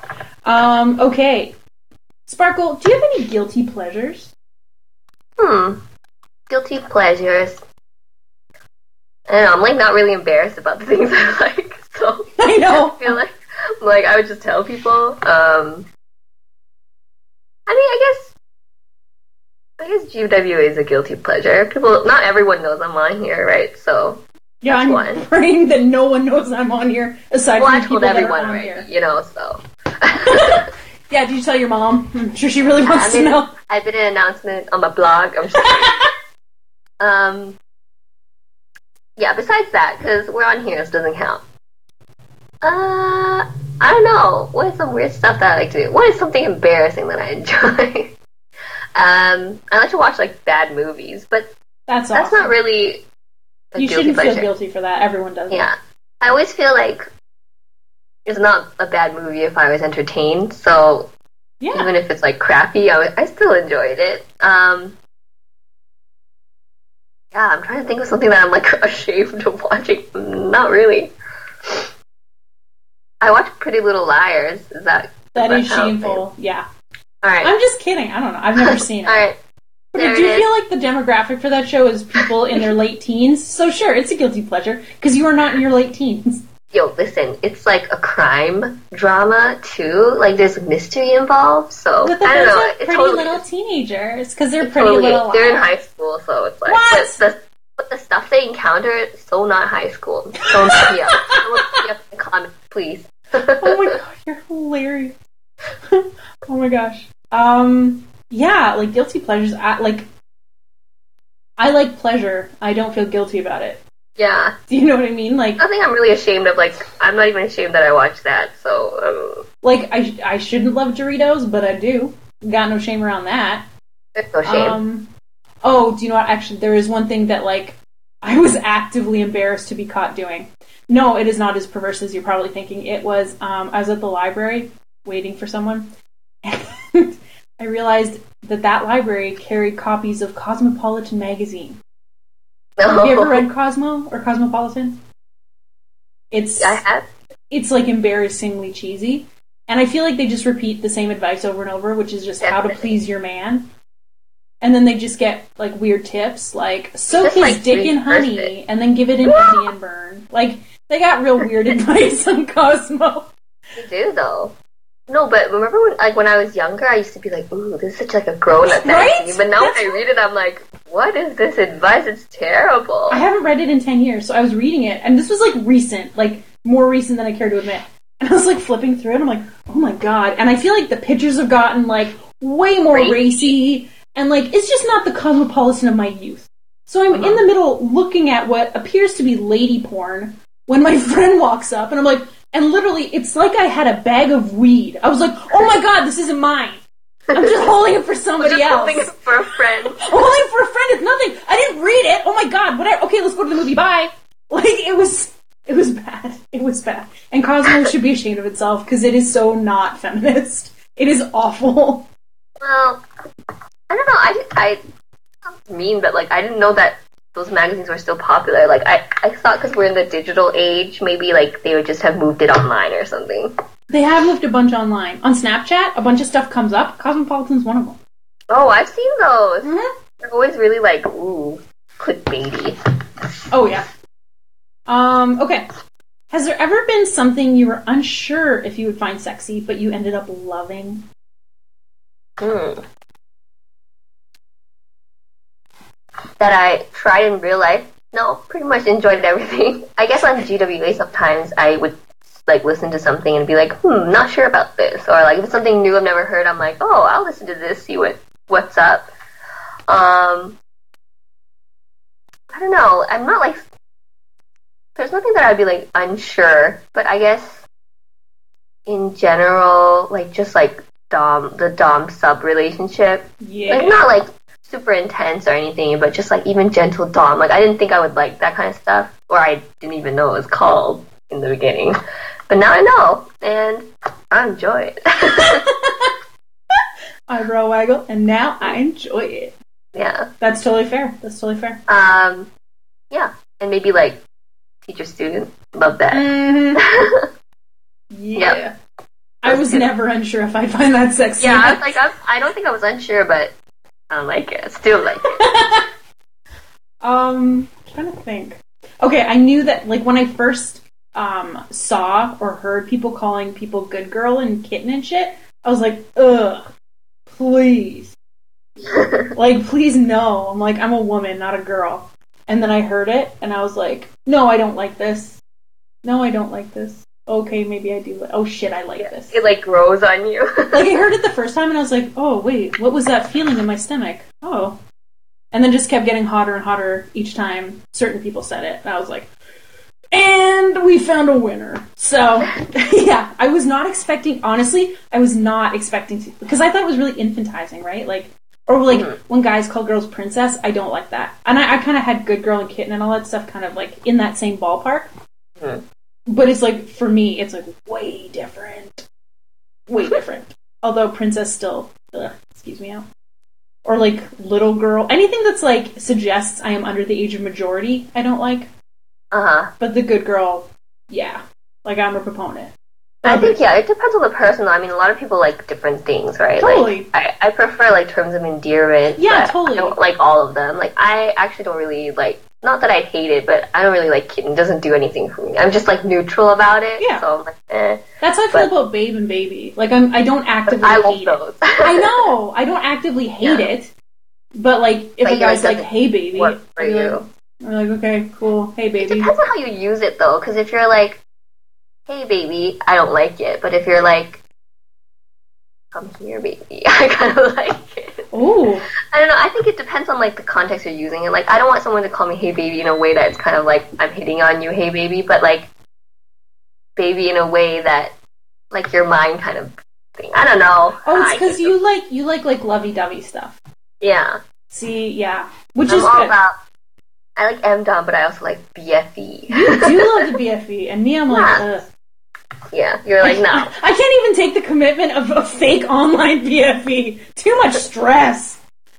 Speaker 1: Um, okay. Sparkle, do you have any guilty pleasures?
Speaker 2: Hmm. Guilty pleasures. I don't know, I'm, like, not really embarrassed about the things I like, so...
Speaker 1: I know!
Speaker 2: I feel like, like, I would just tell people. Um... I mean, I guess... I guess G W is a guilty pleasure. People... Not everyone knows I'm on here, right? So...
Speaker 1: Yeah, I'm
Speaker 2: one.
Speaker 1: praying that no one knows I'm on here, aside
Speaker 2: well,
Speaker 1: from
Speaker 2: I
Speaker 1: the people
Speaker 2: told
Speaker 1: that
Speaker 2: everyone,
Speaker 1: are on
Speaker 2: right?
Speaker 1: here.
Speaker 2: You know, so...
Speaker 1: Yeah, did you tell your mom? I'm sure she really wants
Speaker 2: I
Speaker 1: to
Speaker 2: made,
Speaker 1: know.
Speaker 2: I did an announcement on my blog. I'm just Um... Yeah, besides that, because we're on here, so it doesn't count. Uh, I don't know. What is some weird stuff that I like to do? What is something embarrassing that I enjoy? um, I like to watch, like, bad movies, but
Speaker 1: that's awesome.
Speaker 2: That's not really a
Speaker 1: You
Speaker 2: guilty
Speaker 1: shouldn't
Speaker 2: pleasure.
Speaker 1: feel guilty for that. Everyone does
Speaker 2: Yeah.
Speaker 1: it.
Speaker 2: I always feel like it's not a bad movie if I was entertained, so
Speaker 1: yeah.
Speaker 2: even if it's, like, crappy, I, w- I still enjoyed it. Um... Yeah, I'm trying to think of something that I'm, like, ashamed of watching. Not really. I watch Pretty Little Liars. Is that...
Speaker 1: That
Speaker 2: does
Speaker 1: is
Speaker 2: that count?
Speaker 1: shameful. Yeah.
Speaker 2: Alright.
Speaker 1: I'm just kidding. I don't know. I've never seen it.
Speaker 2: Alright.
Speaker 1: But
Speaker 2: There
Speaker 1: I do
Speaker 2: it is.
Speaker 1: feel like the demographic for that show is people in their late teens. So sure, it's a guilty pleasure because you are not in your late teens.
Speaker 2: Yo, listen, it's like a crime drama too. Like there's mystery involved, so
Speaker 1: But the
Speaker 2: I don't
Speaker 1: girls
Speaker 2: know.
Speaker 1: are
Speaker 2: It
Speaker 1: pretty
Speaker 2: totally
Speaker 1: little
Speaker 2: is.
Speaker 1: teenagers because they're
Speaker 2: It
Speaker 1: pretty
Speaker 2: totally
Speaker 1: little.
Speaker 2: is. They're in
Speaker 1: liars.
Speaker 2: high school, so it's like
Speaker 1: What?
Speaker 2: But the, but the stuff they encounter is so not high school. Don't look me up. Don't look me up in the comments, please.
Speaker 1: Oh my gosh, you're hilarious. Oh my gosh. Um, yeah, like guilty pleasures. I, like, I like pleasure. I don't feel guilty about it.
Speaker 2: Yeah.
Speaker 1: Do you know what I mean? Like,
Speaker 2: Nothing I'm really ashamed of. Like, I'm not even ashamed that I watched that, so, um,
Speaker 1: like I I shouldn't love Doritos, but I do. Got no shame around that.
Speaker 2: there's no shame.
Speaker 1: Um, oh, do you know what? Actually, there is one thing that, like, I was actively embarrassed to be caught doing. No, it is not as perverse as you're probably thinking. It was, um, I was at the library waiting for someone, and I realized that that library carried copies of Cosmopolitan magazine.
Speaker 2: no.
Speaker 1: Have you ever read Cosmo or Cosmopolitan? It's
Speaker 2: I have.
Speaker 1: it's like embarrassingly cheesy, and I feel like they just repeat the same advice over and over, which is just how to
Speaker 2: Definitely.
Speaker 1: please your man. And then they just get like weird tips, like soak
Speaker 2: Just,
Speaker 1: his
Speaker 2: like,
Speaker 1: dick in
Speaker 2: reverse
Speaker 1: honey
Speaker 2: it.
Speaker 1: and then give it an Indian burn. Like they got real weird advice on Cosmo.
Speaker 2: You do, though. No, but remember when, like, when I was younger, I used to be like, ooh, this is such, like, a grown-up
Speaker 1: Right?
Speaker 2: magazine. But now
Speaker 1: That's
Speaker 2: when I read it, I'm like, what is this advice? It's terrible.
Speaker 1: I haven't read it in ten years, so I was reading it, and this was like recent, like more recent than I care to admit. And I was like flipping through it, and I'm like, oh my god. And I feel like the pictures have gotten like way more
Speaker 2: Racy.
Speaker 1: racy, and like it's just not the Cosmopolitan of my youth. So I'm
Speaker 2: Uh-huh.
Speaker 1: in the middle looking at what appears to be lady porn when my friend walks up, and I'm like, and literally, it's like I had a bag of weed. I was like, oh my god, this isn't mine. I'm just holding it for somebody
Speaker 2: Just
Speaker 1: else.
Speaker 2: holding it for a friend.
Speaker 1: I'm holding it for a friend. It's nothing. I didn't read it. Oh my god. Whatever. Okay, let's go to the movie. Bye. Like it was. It was bad. It was bad. And Cosmo should be ashamed of itself because it is so not feminist. It is awful.
Speaker 2: Well, I don't know. I, I sounds mean, but like I didn't know that those magazines were still popular. Like I, I thought because we're in the digital age, maybe like they would just have moved it online or something.
Speaker 1: They have moved a bunch online. On Snapchat, a bunch of stuff comes up. Cosmopolitan's one of them.
Speaker 2: Oh, I've seen those.
Speaker 1: Mm-hmm.
Speaker 2: They're always really like ooh, clickbaity.
Speaker 1: Oh yeah. Um. Okay. Has there ever been something you were unsure if you would find sexy, but you ended up loving?
Speaker 2: Hmm. That I tried in real life. No, pretty much enjoyed everything. I guess on G W A sometimes I would like listen to something and be like, hmm, not sure about this. Or like if it's something new I've never heard, I'm like, oh, I'll listen to this, see what what's up. Um, I don't know. I'm not like there's nothing that I'd be like unsure, but I guess in general, like just like dom the dom sub relationship,
Speaker 1: Yeah.
Speaker 2: like not like super intense or anything, but just like even gentle dom. Like I didn't think I would like that kind of stuff, or I didn't even know it was called in the beginning. But now I know, and I enjoy it.
Speaker 1: Eyebrow waggle, and now I enjoy it.
Speaker 2: Yeah.
Speaker 1: That's totally fair. That's totally fair.
Speaker 2: Um. Yeah, and maybe like teacher student. Love that.
Speaker 1: Mm-hmm. Yeah.
Speaker 2: Yep.
Speaker 1: I was never unsure if I'd find that sexy.
Speaker 2: Yeah, I was like, I'm, I don't think I was unsure, but I don't like it. I still like it.
Speaker 1: um, trying to think. Okay, I knew that, like, when I first um saw or heard people calling people good girl and kitten and shit, I was like, ugh, please. Like, please no. I'm like, I'm a woman, not a girl. And then I heard it, and I was like, no, I don't like this. No, I don't like this. Okay, maybe I do. Li- oh shit, I like
Speaker 2: Yeah,
Speaker 1: this.
Speaker 2: it like grows on you.
Speaker 1: Like, I heard it the first time, and I was like, oh, wait, what was that feeling in my stomach? Oh. And then just kept getting hotter and hotter each time certain people said it. And I was like, and we found a winner. So, yeah, I was not expecting, honestly, I was not expecting to, because I thought it was really infantizing, right? Like, or like,
Speaker 2: Mhm.
Speaker 1: when guys call girls princess, I don't like that. And I, I kind of had good girl and kitten and all that stuff kind of like in that same ballpark.
Speaker 2: Mhm.
Speaker 1: But it's like, for me, it's like way different. Way different. Although princess still, ugh, excuse me out. Or like little girl. Anything that's like suggests I am under the age of majority, I don't like.
Speaker 2: Uh huh.
Speaker 1: But the good girl, yeah. Like I'm a proponent.
Speaker 2: I think, yeah, it depends on the person. I mean, a lot of people like different things, right?
Speaker 1: Totally.
Speaker 2: Like, I, I prefer, like, terms of endearment.
Speaker 1: Yeah,
Speaker 2: but
Speaker 1: totally.
Speaker 2: I don't like all of them. Like, I actually don't really, like, not that I hate it, but I don't really like it. It doesn't do anything for me. I'm just, like, neutral about it.
Speaker 1: Yeah.
Speaker 2: So I'm like, eh.
Speaker 1: That's how I feel but, about Babe and Baby. Like, I'm, I don't actively
Speaker 2: I
Speaker 1: hate
Speaker 2: love those.
Speaker 1: it. I know! I don't actively hate yeah. it. But, like, if but a guy's like, hey, baby,
Speaker 2: work for you.
Speaker 1: Like, I'm like, okay, cool. Hey, baby.
Speaker 2: It depends on how you use it, though. Because if you're like, hey, baby, I don't like it. But if you're like, come here, baby, I kind of like it.
Speaker 1: Ooh.
Speaker 2: I don't know. I think it depends on, like, the context you're using it. Like, I don't want someone to call me hey, baby in a way that's kind of like, I'm hitting on you, hey, baby. But, like, baby in a way that, like, your mind kind of thing. I don't know.
Speaker 1: Oh, it's because you like, you like, like, lovey-dovey stuff.
Speaker 2: Yeah.
Speaker 1: See, yeah. Which
Speaker 2: I'm
Speaker 1: is
Speaker 2: all
Speaker 1: good.
Speaker 2: About, I like M-Dom, but I also like B F E.
Speaker 1: You do love the B F E, and me, I'm like,
Speaker 2: yeah.
Speaker 1: ugh.
Speaker 2: Yeah, you're like, no.
Speaker 1: I can't even take the commitment of a fake online B F E. Too much stress.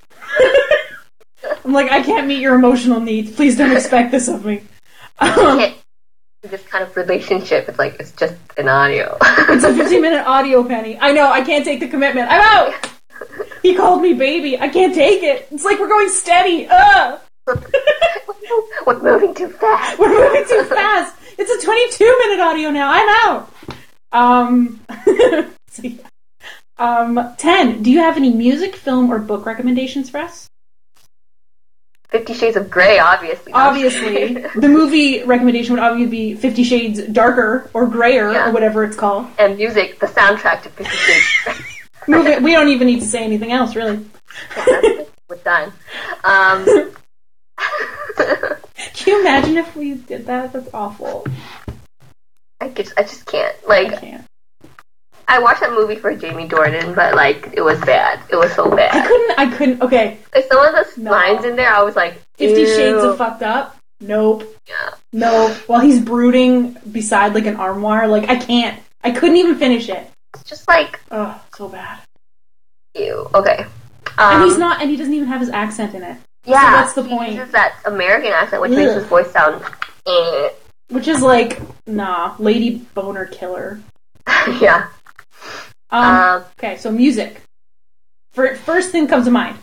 Speaker 1: I'm like, I can't meet your emotional needs. Please don't expect this of me. Um,
Speaker 2: this kind of relationship, it's like, it's just an audio.
Speaker 1: It's a fifteen minute audio, Penny. I know, I can't take the commitment. I'm out! He called me baby. I can't take it. It's like we're going steady. Ugh!
Speaker 2: We're moving too fast.
Speaker 1: We're moving too fast. It's a twenty-two minute audio now. I'm out. Um, so yeah. um, ten. Do you have any music, film, or book recommendations for us?
Speaker 2: Fifty Shades of Grey, obviously.
Speaker 1: Obviously. The movie recommendation would obviously be Fifty Shades Darker or Grayer yeah. or whatever it's called.
Speaker 2: And music, the soundtrack to Fifty Shades of Grey.
Speaker 1: Movie, we don't even need to say anything else, really.
Speaker 2: Yeah, we're done. Um,
Speaker 1: Can you imagine if we did that? That's awful.
Speaker 2: I just, I just can't. Like,
Speaker 1: I can't.
Speaker 2: I watched that movie for Jamie Dornan, but like, it was bad. It was so bad.
Speaker 1: I couldn't. I couldn't. Okay.
Speaker 2: Like some of the no. lines in there, I was like,
Speaker 1: Fifty
Speaker 2: Ew.
Speaker 1: Shades of fucked up. Nope.
Speaker 2: Yeah.
Speaker 1: Nope. While he's brooding beside like an armoire, like I can't. I couldn't even finish it.
Speaker 2: It's just like,
Speaker 1: oh, so bad.
Speaker 2: Ew. Okay.
Speaker 1: Um, and he's not, and he doesn't even have his accent in it.
Speaker 2: Yeah.
Speaker 1: So that's the point.
Speaker 2: He uses that American accent, which Ugh. makes his voice sound. Eh.
Speaker 1: Which is like, nah, lady boner killer.
Speaker 2: Yeah.
Speaker 1: Um, um. Okay, so music. For, first thing comes to mind.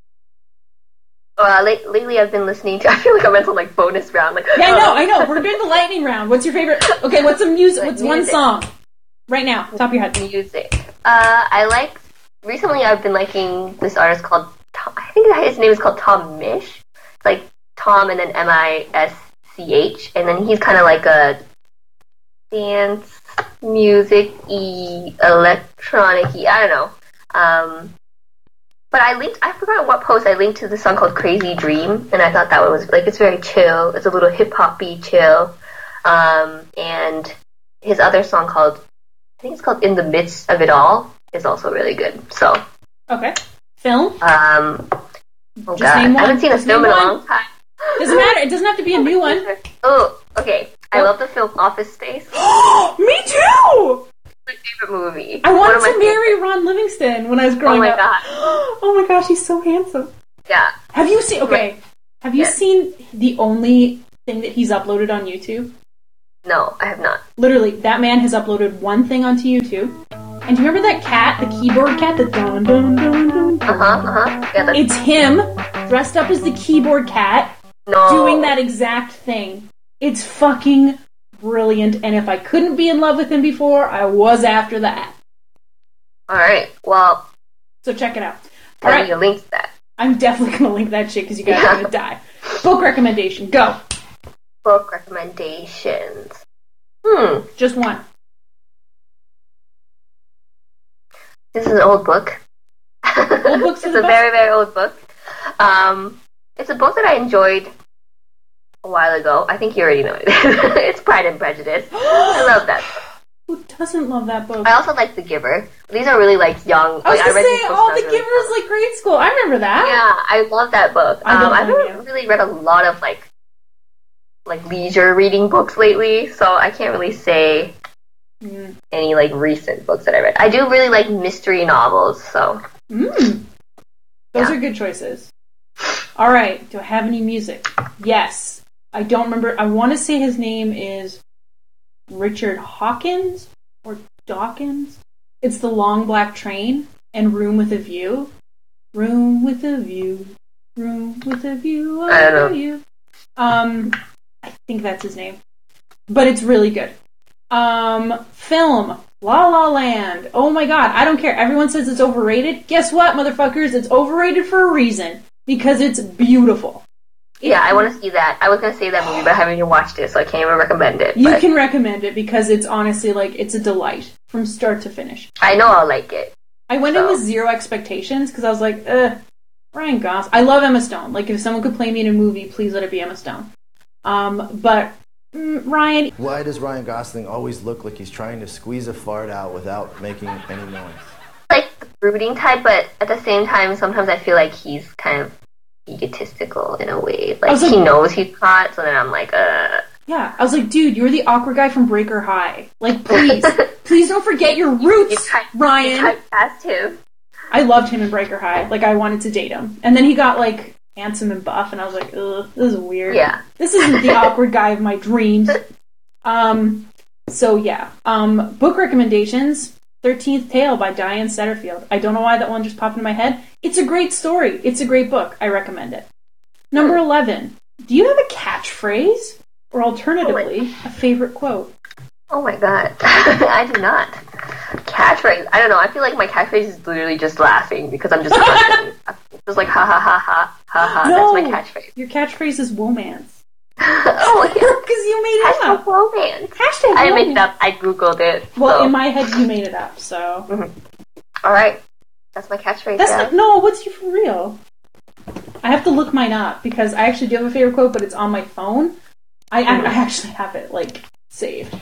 Speaker 2: Uh, late, lately I've been listening to. I feel like I'm into like bonus round. Like
Speaker 1: yeah, I know, I know. We're doing the lightning round. What's your favorite? Okay, what's a music? What's music. One song? Right now, top of your head.
Speaker 2: Music. Uh, I like. Recently, I've been liking this artist called. Tom, I think his name is called Tom Misch. It's like Tom and then M I S C H, and then he's kind of like a dance, music-y, electronic-y. I don't know. Um, but I linked. I forgot what post I linked to the song called "Crazy Dream," and I thought that one was like it's very chill. It's a little hip hoppy chill. Um, and his other song called. I think it's called "In the Midst of It All" is also really good. So
Speaker 1: okay, film.
Speaker 2: Um, oh
Speaker 1: Just
Speaker 2: god,
Speaker 1: name one.
Speaker 2: I haven't seen a
Speaker 1: Just
Speaker 2: film in a
Speaker 1: one.
Speaker 2: long time.
Speaker 1: Doesn't matter. It doesn't have to be a new one.
Speaker 2: Oh, okay. I love the film Office Space.
Speaker 1: Me too.
Speaker 2: My favorite movie.
Speaker 1: I wanted to
Speaker 2: favorite.
Speaker 1: marry Ron Livingston when I was growing up.
Speaker 2: Oh my
Speaker 1: up.
Speaker 2: god.
Speaker 1: Oh my gosh, he's so handsome.
Speaker 2: Yeah.
Speaker 1: Have you seen? Okay. Have you
Speaker 2: yes.
Speaker 1: seen the only thing that he's uploaded on YouTube?
Speaker 2: No, I have not.
Speaker 1: Literally, that man has uploaded one thing onto YouTube. And do you remember that cat, the keyboard cat, the dun dun dun dun?
Speaker 2: Uh huh. Uh huh. Yeah,
Speaker 1: it's him dressed up as the keyboard cat,
Speaker 2: no.
Speaker 1: doing that exact thing. It's fucking brilliant. And if I couldn't be in love with him before, I was after that.
Speaker 2: All right. Well.
Speaker 1: So check it out.
Speaker 2: All
Speaker 1: right.
Speaker 2: You link that.
Speaker 1: I'm definitely gonna link that shit because you guys yeah. are gonna die. Book recommendation. Go.
Speaker 2: Book recommendations. Hmm.
Speaker 1: Just one.
Speaker 2: This is an old book.
Speaker 1: Old books
Speaker 2: It's a very, very old book. Um, it's a book that I enjoyed a while ago. I think you already know it. It's Pride and Prejudice. I love that book.
Speaker 1: Who doesn't love that book?
Speaker 2: I also like The Giver. These are really like young.
Speaker 1: I was
Speaker 2: like,
Speaker 1: gonna
Speaker 2: I read
Speaker 1: say,
Speaker 2: these books
Speaker 1: oh,
Speaker 2: when I
Speaker 1: The
Speaker 2: was really
Speaker 1: Giver is
Speaker 2: young.
Speaker 1: like grade school. I remember that.
Speaker 2: Yeah, I love that book.
Speaker 1: I
Speaker 2: um, I've
Speaker 1: never
Speaker 2: never really read a lot of like like leisure reading books lately, so I can't really say mm. any like recent books that I read. I do really like mystery novels, so
Speaker 1: mm. those
Speaker 2: yeah.
Speaker 1: are good choices. All right, do I have any music? Yes. I don't remember. I want to say his name is Richard Hawkins or Dawkins. It's The Long Black Train and Room with a View. Room with a View. Room with a View.
Speaker 2: I don't know.
Speaker 1: You. Um, I think that's his name. But it's really good. Um, film. La La Land. Oh my god, I don't care. Everyone says it's overrated. Guess what, motherfuckers? It's overrated for a reason. Because it's beautiful.
Speaker 2: Yeah, I want to see that. I was going to say that movie, but I haven't even watched it, so I can't even recommend it.
Speaker 1: You
Speaker 2: but
Speaker 1: can recommend it because it's honestly, like, it's a delight from start to finish.
Speaker 2: I know I'll like it.
Speaker 1: I went
Speaker 2: so.
Speaker 1: in with zero expectations because I was like, ugh, Ryan Gosling. I love Emma Stone. Like, if someone could play me in a movie, please let it be Emma Stone. Um, but, mm, Ryan...
Speaker 3: Why does Ryan Gosling always look like he's trying to squeeze a fart out without making any noise?
Speaker 2: Like, the brooding type, but at the same time, sometimes I feel like he's kind of egotistical in a way. Like,
Speaker 1: like,
Speaker 2: he knows he's hot, so then I'm like, uh...
Speaker 1: Yeah, I was like, dude, you're the awkward guy from Breaker High. Like, please, please don't forget your roots,
Speaker 2: tried,
Speaker 1: Ryan.
Speaker 2: Past him.
Speaker 1: I loved him in Breaker High. Like, I wanted to date him. And then he got, like, handsome and buff, and I was like, ugh, this is weird.
Speaker 2: Yeah.
Speaker 1: This isn't the awkward guy of my dreams. Um, so yeah. Um, book recommendations. thirteenth Tale by Diane Setterfield. I don't know why that one just popped into my head. It's a great story. It's a great book. I recommend it. Number eleven. Do you have a catchphrase? Or alternatively, oh a favorite quote?
Speaker 2: Oh my god. I do not. Catchphrase. I don't know. I feel like my catchphrase is literally just laughing because I'm just laughing. Just like ha ha ha ha ha ha.
Speaker 1: No,
Speaker 2: that's my catchphrase.
Speaker 1: Your catchphrase is womance.
Speaker 2: Oh yeah.
Speaker 1: Because you made it
Speaker 2: Hashtag
Speaker 1: up.
Speaker 2: romance.
Speaker 1: Hashtag
Speaker 2: I didn't
Speaker 1: romance.
Speaker 2: make it up. I googled it.
Speaker 1: Well,
Speaker 2: so.
Speaker 1: in my head, you made it up, so...
Speaker 2: Mm-hmm. Alright. That's my catchphrase.
Speaker 1: That's
Speaker 2: yeah.
Speaker 1: not, no, what's your for real? I have to look mine up, because I actually do have a favorite quote, but it's on my phone. I,
Speaker 2: Mm-hmm.
Speaker 1: I, I actually have it, like, saved.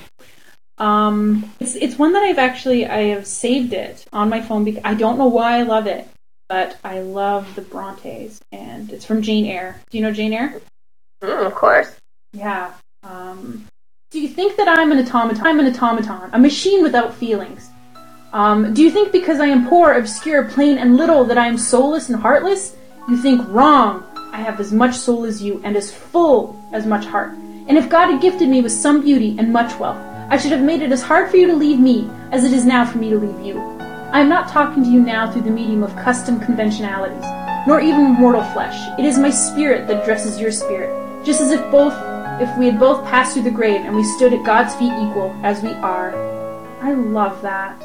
Speaker 1: Um, it's it's one that I've actually, I have saved it on my phone, because I don't know why I love it, but I love the Brontes, and it's from Jane Eyre. Do you know Jane Eyre?
Speaker 2: Mm, of course.
Speaker 1: Yeah. Um, do you think that I'm an automaton? I'm an automaton, a machine without feelings. Um, do you think because I am poor, obscure, plain, and little that I am soulless and heartless? You think wrong. I have as much soul as you, and as full as much heart. And if God had gifted me with some beauty and much wealth, I should have made it as hard for you to leave me as it is now for me to leave you. I am not talking to you now through the medium of custom conventionalities, nor even mortal flesh. It is my spirit that dresses your spirit, just as if both, if we had both passed through the grave and we stood at God's feet equal as we are. I love that.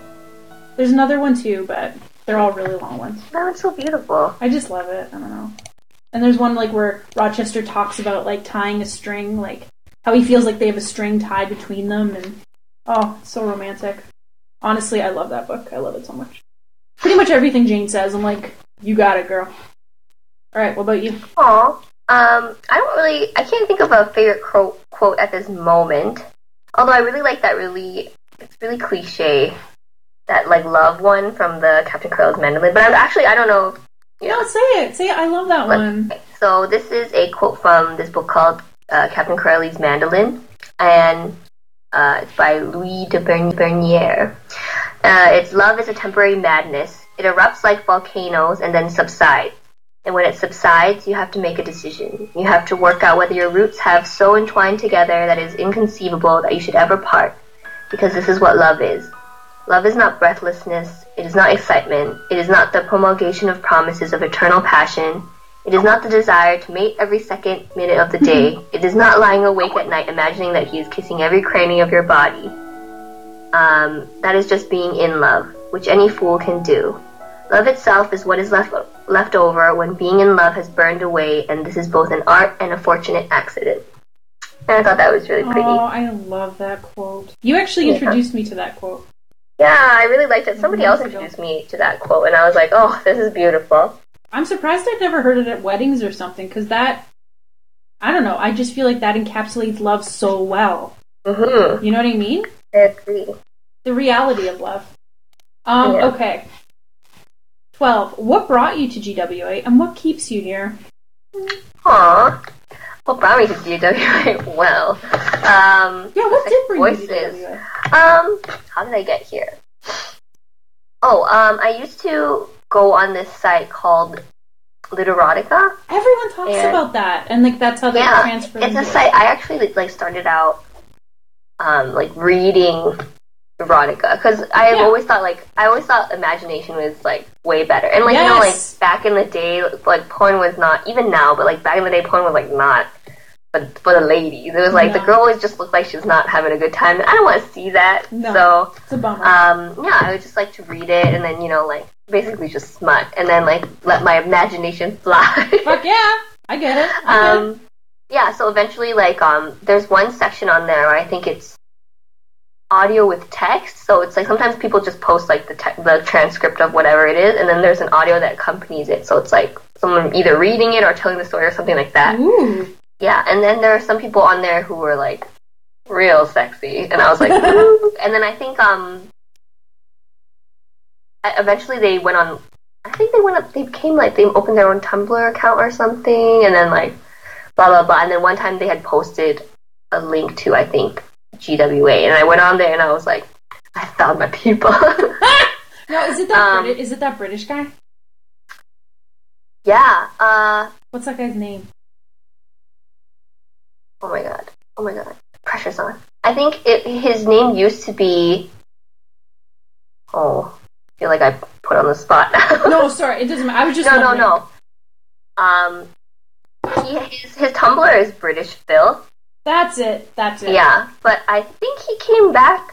Speaker 1: There's another one too, but they're all really long ones.
Speaker 2: That one's so beautiful.
Speaker 1: I just love it. I don't know. And there's one like where Rochester talks about like tying a string, like how he feels like they have a string tied between them, and oh, it's so romantic. Honestly, I love that book. I love it so much. Pretty much everything Jane says, I'm like, you got it, girl. All right, what about you?
Speaker 2: Aw. Um, I don't really, I can't think of a favorite quote, quote at this moment. Although I really like that really, it's really cliche, that like love one from the Captain Corelli's Mandolin. But I'm actually, I don't know. You know,
Speaker 1: No, say it. Say it. I love that one.
Speaker 2: So this is a quote from this book called uh, Captain Corelli's Mandolin, and uh, it's by Louis de Bernier. Uh, it's love is a temporary madness. It erupts like volcanoes and then subsides. And when it subsides, you have to make a decision. You have to work out whether your roots have so entwined together that it is inconceivable that you should ever part. Because this is what love is. Love is not breathlessness. It is not excitement. It is not the promulgation of promises of eternal passion. It is not the desire to mate every second minute of the day. It is not lying awake at night imagining that he is kissing every cranny of your body. Um, that is just being in love, which any fool can do. Love itself is what is left left over when being in love has burned away, and this is both an art and a fortunate accident. And I thought that was really pretty.
Speaker 1: Oh, I love that quote. You actually
Speaker 2: Yeah.
Speaker 1: introduced me to that quote.
Speaker 2: Yeah, I really liked it. Somebody else introduced me to that quote, and I was like, oh, this is beautiful.
Speaker 1: I'm surprised I've never heard it at weddings or something, because that, I don't know, I just feel like that encapsulates love so well.
Speaker 2: Mm-hmm.
Speaker 1: You know what I mean?
Speaker 2: I agree.
Speaker 1: The reality of love. Um,
Speaker 2: Yeah.
Speaker 1: okay. twelve. What brought you to G W A, and what keeps you here?
Speaker 2: Aww. What brought me to G W A? Well, um...
Speaker 1: Yeah, what did bring
Speaker 2: voices.
Speaker 1: you to G W A?
Speaker 2: Um, how did I get here? Oh, um, I used to go on this site called Literotica.
Speaker 1: Everyone talks
Speaker 2: And-
Speaker 1: about that, and like that's how they
Speaker 2: Yeah,
Speaker 1: transfer.
Speaker 2: it's a
Speaker 1: into-
Speaker 2: site. I actually like started out, um, like reading erotica, because I
Speaker 1: Yeah.
Speaker 2: always thought like I always thought imagination was like way better, and like you know like
Speaker 1: Yes.
Speaker 2: back in the day like porn was not, even now, but like back in the day porn was like not for, for the ladies. It was like the
Speaker 1: No.
Speaker 2: girl always just looked like she was not having a good time. I don't want to see that.
Speaker 1: No.
Speaker 2: So
Speaker 1: It's a bummer.
Speaker 2: um yeah, I would just like to read it and then you know like basically just smut and then like let my imagination fly.
Speaker 1: Fuck yeah. I get it. I get it.
Speaker 2: um yeah, so eventually like um there's one section on there where I think it's audio with text, so it's like sometimes people just post like the te- the transcript of whatever it is, and then there's an audio that accompanies it, so it's like someone either reading it or telling the story or something like that.
Speaker 1: Ooh.
Speaker 2: Yeah, and then there are some people on there who were like real sexy, and I was like, ooh. And then I think um eventually they went on, I think they went up, they became like, they opened their own Tumblr account or something, and then like blah blah blah, and then one time they had posted a link to, I think, G W A, and I went on there and I was like, I found my people.
Speaker 1: No, is it that
Speaker 2: Um,
Speaker 1: British, is it that British guy?
Speaker 2: Yeah, uh,
Speaker 1: What's that guy's name?
Speaker 2: oh my god, oh my god, pressure's on. I think it, his name used to be, oh, I feel like I put on the spot.
Speaker 1: No, sorry, it doesn't matter. I was just
Speaker 2: no, no,
Speaker 1: wondering.
Speaker 2: no. Um, he, his, his Tumblr is British Phil.
Speaker 1: That's it. That's it.
Speaker 2: Yeah, but I think he came back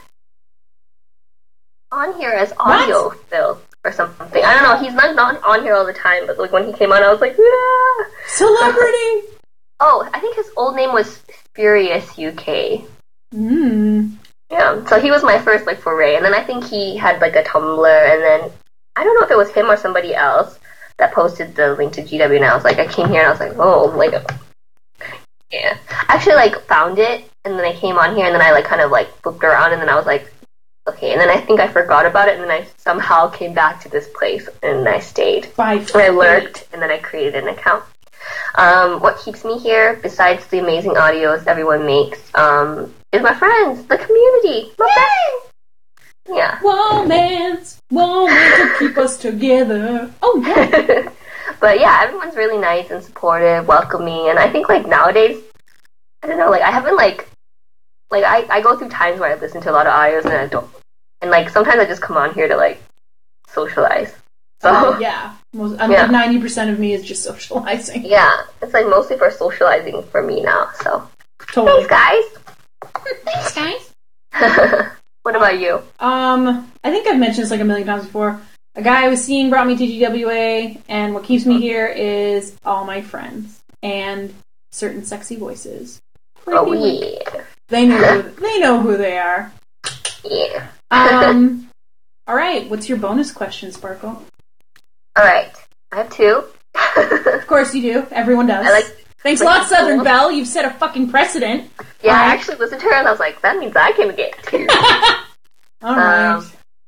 Speaker 2: on here as audio Phil or something. I don't know. He's not, not on here all the time, but like when he came on, I was like, yeah.
Speaker 1: Celebrity.
Speaker 2: Oh, I think his old name was Furious U K.
Speaker 1: Mm.
Speaker 2: Yeah, so he was my first like foray, and then I think he had like a Tumblr, and then I don't know if it was him or somebody else that posted the link to G W, and I was like, I came here and I was like, oh, like, yeah. I actually like found it, and then I came on here, and then I like kind of like flipped around, and then I was like, okay, and then I think I forgot about it, and then I somehow came back to this place, and I stayed.
Speaker 1: By
Speaker 2: And I lurked, and then I created an account. Um, what keeps me here, besides the amazing audios everyone makes, um, is my friends, the community, my friends. Yeah.
Speaker 1: Romance, romance to keep us together. Oh yeah.
Speaker 2: But yeah, everyone's really nice and supportive, welcoming, and I think like nowadays, I don't know, like I haven't like, like I, I go through times where I listen to a lot of audios and I don't, and like sometimes I just come on here to like socialize. So
Speaker 1: Uh, yeah. Most, I'm
Speaker 2: Yeah.
Speaker 1: like ninety percent of me is just socializing.
Speaker 2: yeah, it's like mostly for socializing for me now. So
Speaker 1: Totally.
Speaker 2: thanks, guys.
Speaker 1: Thanks, guys.
Speaker 2: What about you?
Speaker 1: Um, I think I've mentioned this like a million times before. A guy I was seeing brought me to G W A, and what keeps me here is all my friends and certain sexy voices.
Speaker 2: Oh
Speaker 1: Freaky.
Speaker 2: yeah,
Speaker 1: They know who, they know who they are.
Speaker 2: yeah.
Speaker 1: Um, all right. What's your bonus question, Sparkle?
Speaker 2: All right, I have two.
Speaker 1: Of course you do. Everyone does.
Speaker 2: I like.
Speaker 1: Thanks a
Speaker 2: like
Speaker 1: lot, Southern
Speaker 2: cool.
Speaker 1: Belle. You've set a fucking precedent.
Speaker 2: Yeah, I
Speaker 1: Alright.
Speaker 2: actually listened to her and I was like, that means I can get two.
Speaker 1: All right.
Speaker 2: Um,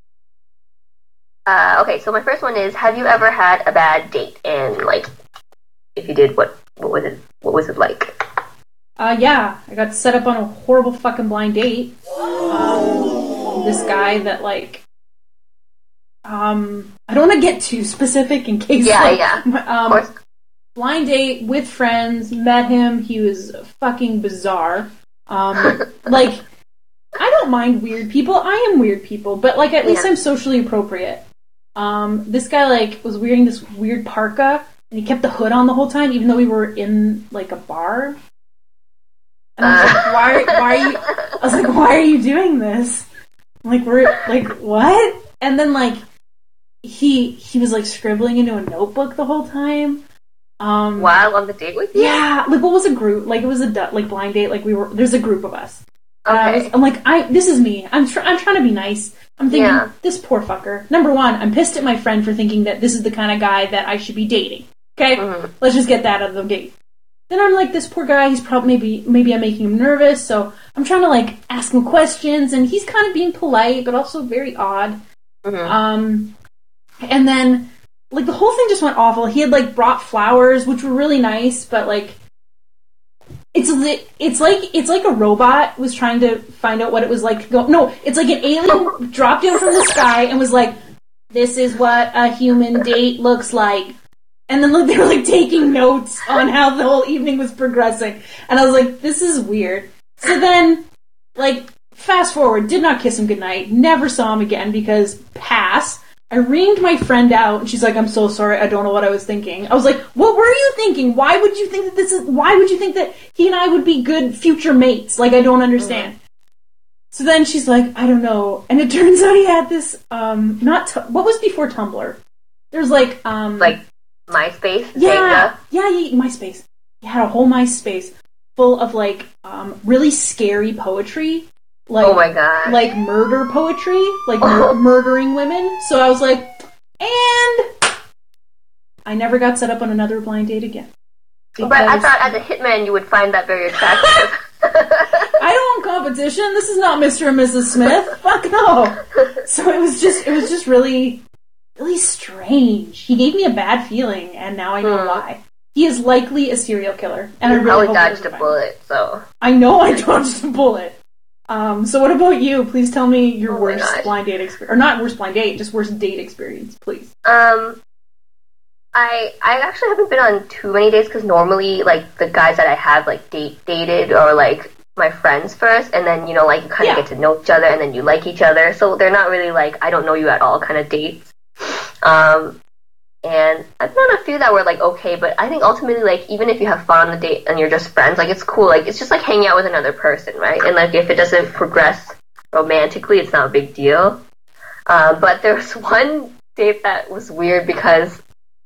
Speaker 2: Uh, okay, so my first one is: have you ever had a bad date? And like, if you did, what what was it? What was it like?
Speaker 1: Uh, yeah, I got set up on a horrible fucking blind date. Um, this guy that like, um, I don't want to get too specific in case.
Speaker 2: Yeah,
Speaker 1: like,
Speaker 2: yeah.
Speaker 1: Um,
Speaker 2: Of course.
Speaker 1: blind date with friends. Met him. He was fucking bizarre. Um, like, I don't mind weird people. I am weird people, but like at least
Speaker 2: Yeah.
Speaker 1: I'm socially appropriate. Um, this guy like was wearing this weird parka, and he kept the hood on the whole time, even though we were in like a bar. And I was like, why? Why are you? I was like, why are you doing this? I'm like, we're like, what? And then like, he he was like scribbling into a notebook the whole time. Um,
Speaker 2: While on the date with you?
Speaker 1: yeah, like what was a group? Like it was a du- like blind date. Like we were. There's a group of us. And I
Speaker 2: Okay.
Speaker 1: was, I'm like, I. This is me. I'm tr- I'm trying to be nice. I'm thinking,
Speaker 2: Yeah.
Speaker 1: this poor fucker. Number one, I'm pissed at my friend for thinking that this is the kind of guy that I should be dating. Okay,
Speaker 2: Mhm.
Speaker 1: let's just get that out of the gate. Then I'm like, this poor guy. He's probably maybe maybe I'm making him nervous. So I'm trying to like ask him questions, and he's kind of being polite, but also very odd.
Speaker 2: Mhm.
Speaker 1: Um, and then like the whole thing just went awful. He had like brought flowers, which were really nice, but like it's li- it's like it's like a robot was trying to find out what it was like to go. No, it's like an alien dropped down from the sky and was like, "This is what a human date looks like." And then like, they were like taking notes on how the whole evening was progressing, and I was like, "This is weird." So then, like fast forward, did not kiss him goodnight, never saw him again because pass. I reamed my friend out, and she's like, I'm so sorry, I don't know what I was thinking. I was like, what were you thinking? Why would you think that this is, why would you think that he and I would be good future mates? Like, I don't understand. Mm-hmm. So then she's like, I don't know. And it turns out he had this, um, not, t- what was before Tumblr? There's like, um...
Speaker 2: Like, MySpace?
Speaker 1: Yeah, Zynga. yeah, yeah, MySpace. He had a whole MySpace full of, like, um, really scary poetry. Like,
Speaker 2: oh my god.
Speaker 1: Like murder poetry, like mur- murdering women. So I was like, and I never got set up on another blind date again.
Speaker 2: But I thought as a hitman you would find that very attractive.
Speaker 1: I don't want competition. This is not Mister and Missus Smith. Fuck no. So it was just, it was just really, really strange. He gave me a bad feeling, and now I know hmm. why. He is likely a serial killer, and I really
Speaker 2: hope dodged a bullet. So
Speaker 1: I know I dodged a bullet. Um, so what about you? Please tell me your oh worst blind date experience. Or not worst blind date, just worst date experience, please.
Speaker 2: Um, I I actually haven't been on too many dates because normally, like, the guys that I have, like, date dated or, like, my friends first, and then, you know, like, you kind of yeah. get to know each other, and then you like each other. So they're not really, like, I don't know you at all kind of dates. Um, and I've been on a few that were, like, okay, but I think ultimately, like, even if you have fun on the date and you're just friends, like, it's cool. Like, it's just like hanging out with another person, right? And, like, if it doesn't progress romantically, it's not a big deal. Uh, but there was one date that was weird because...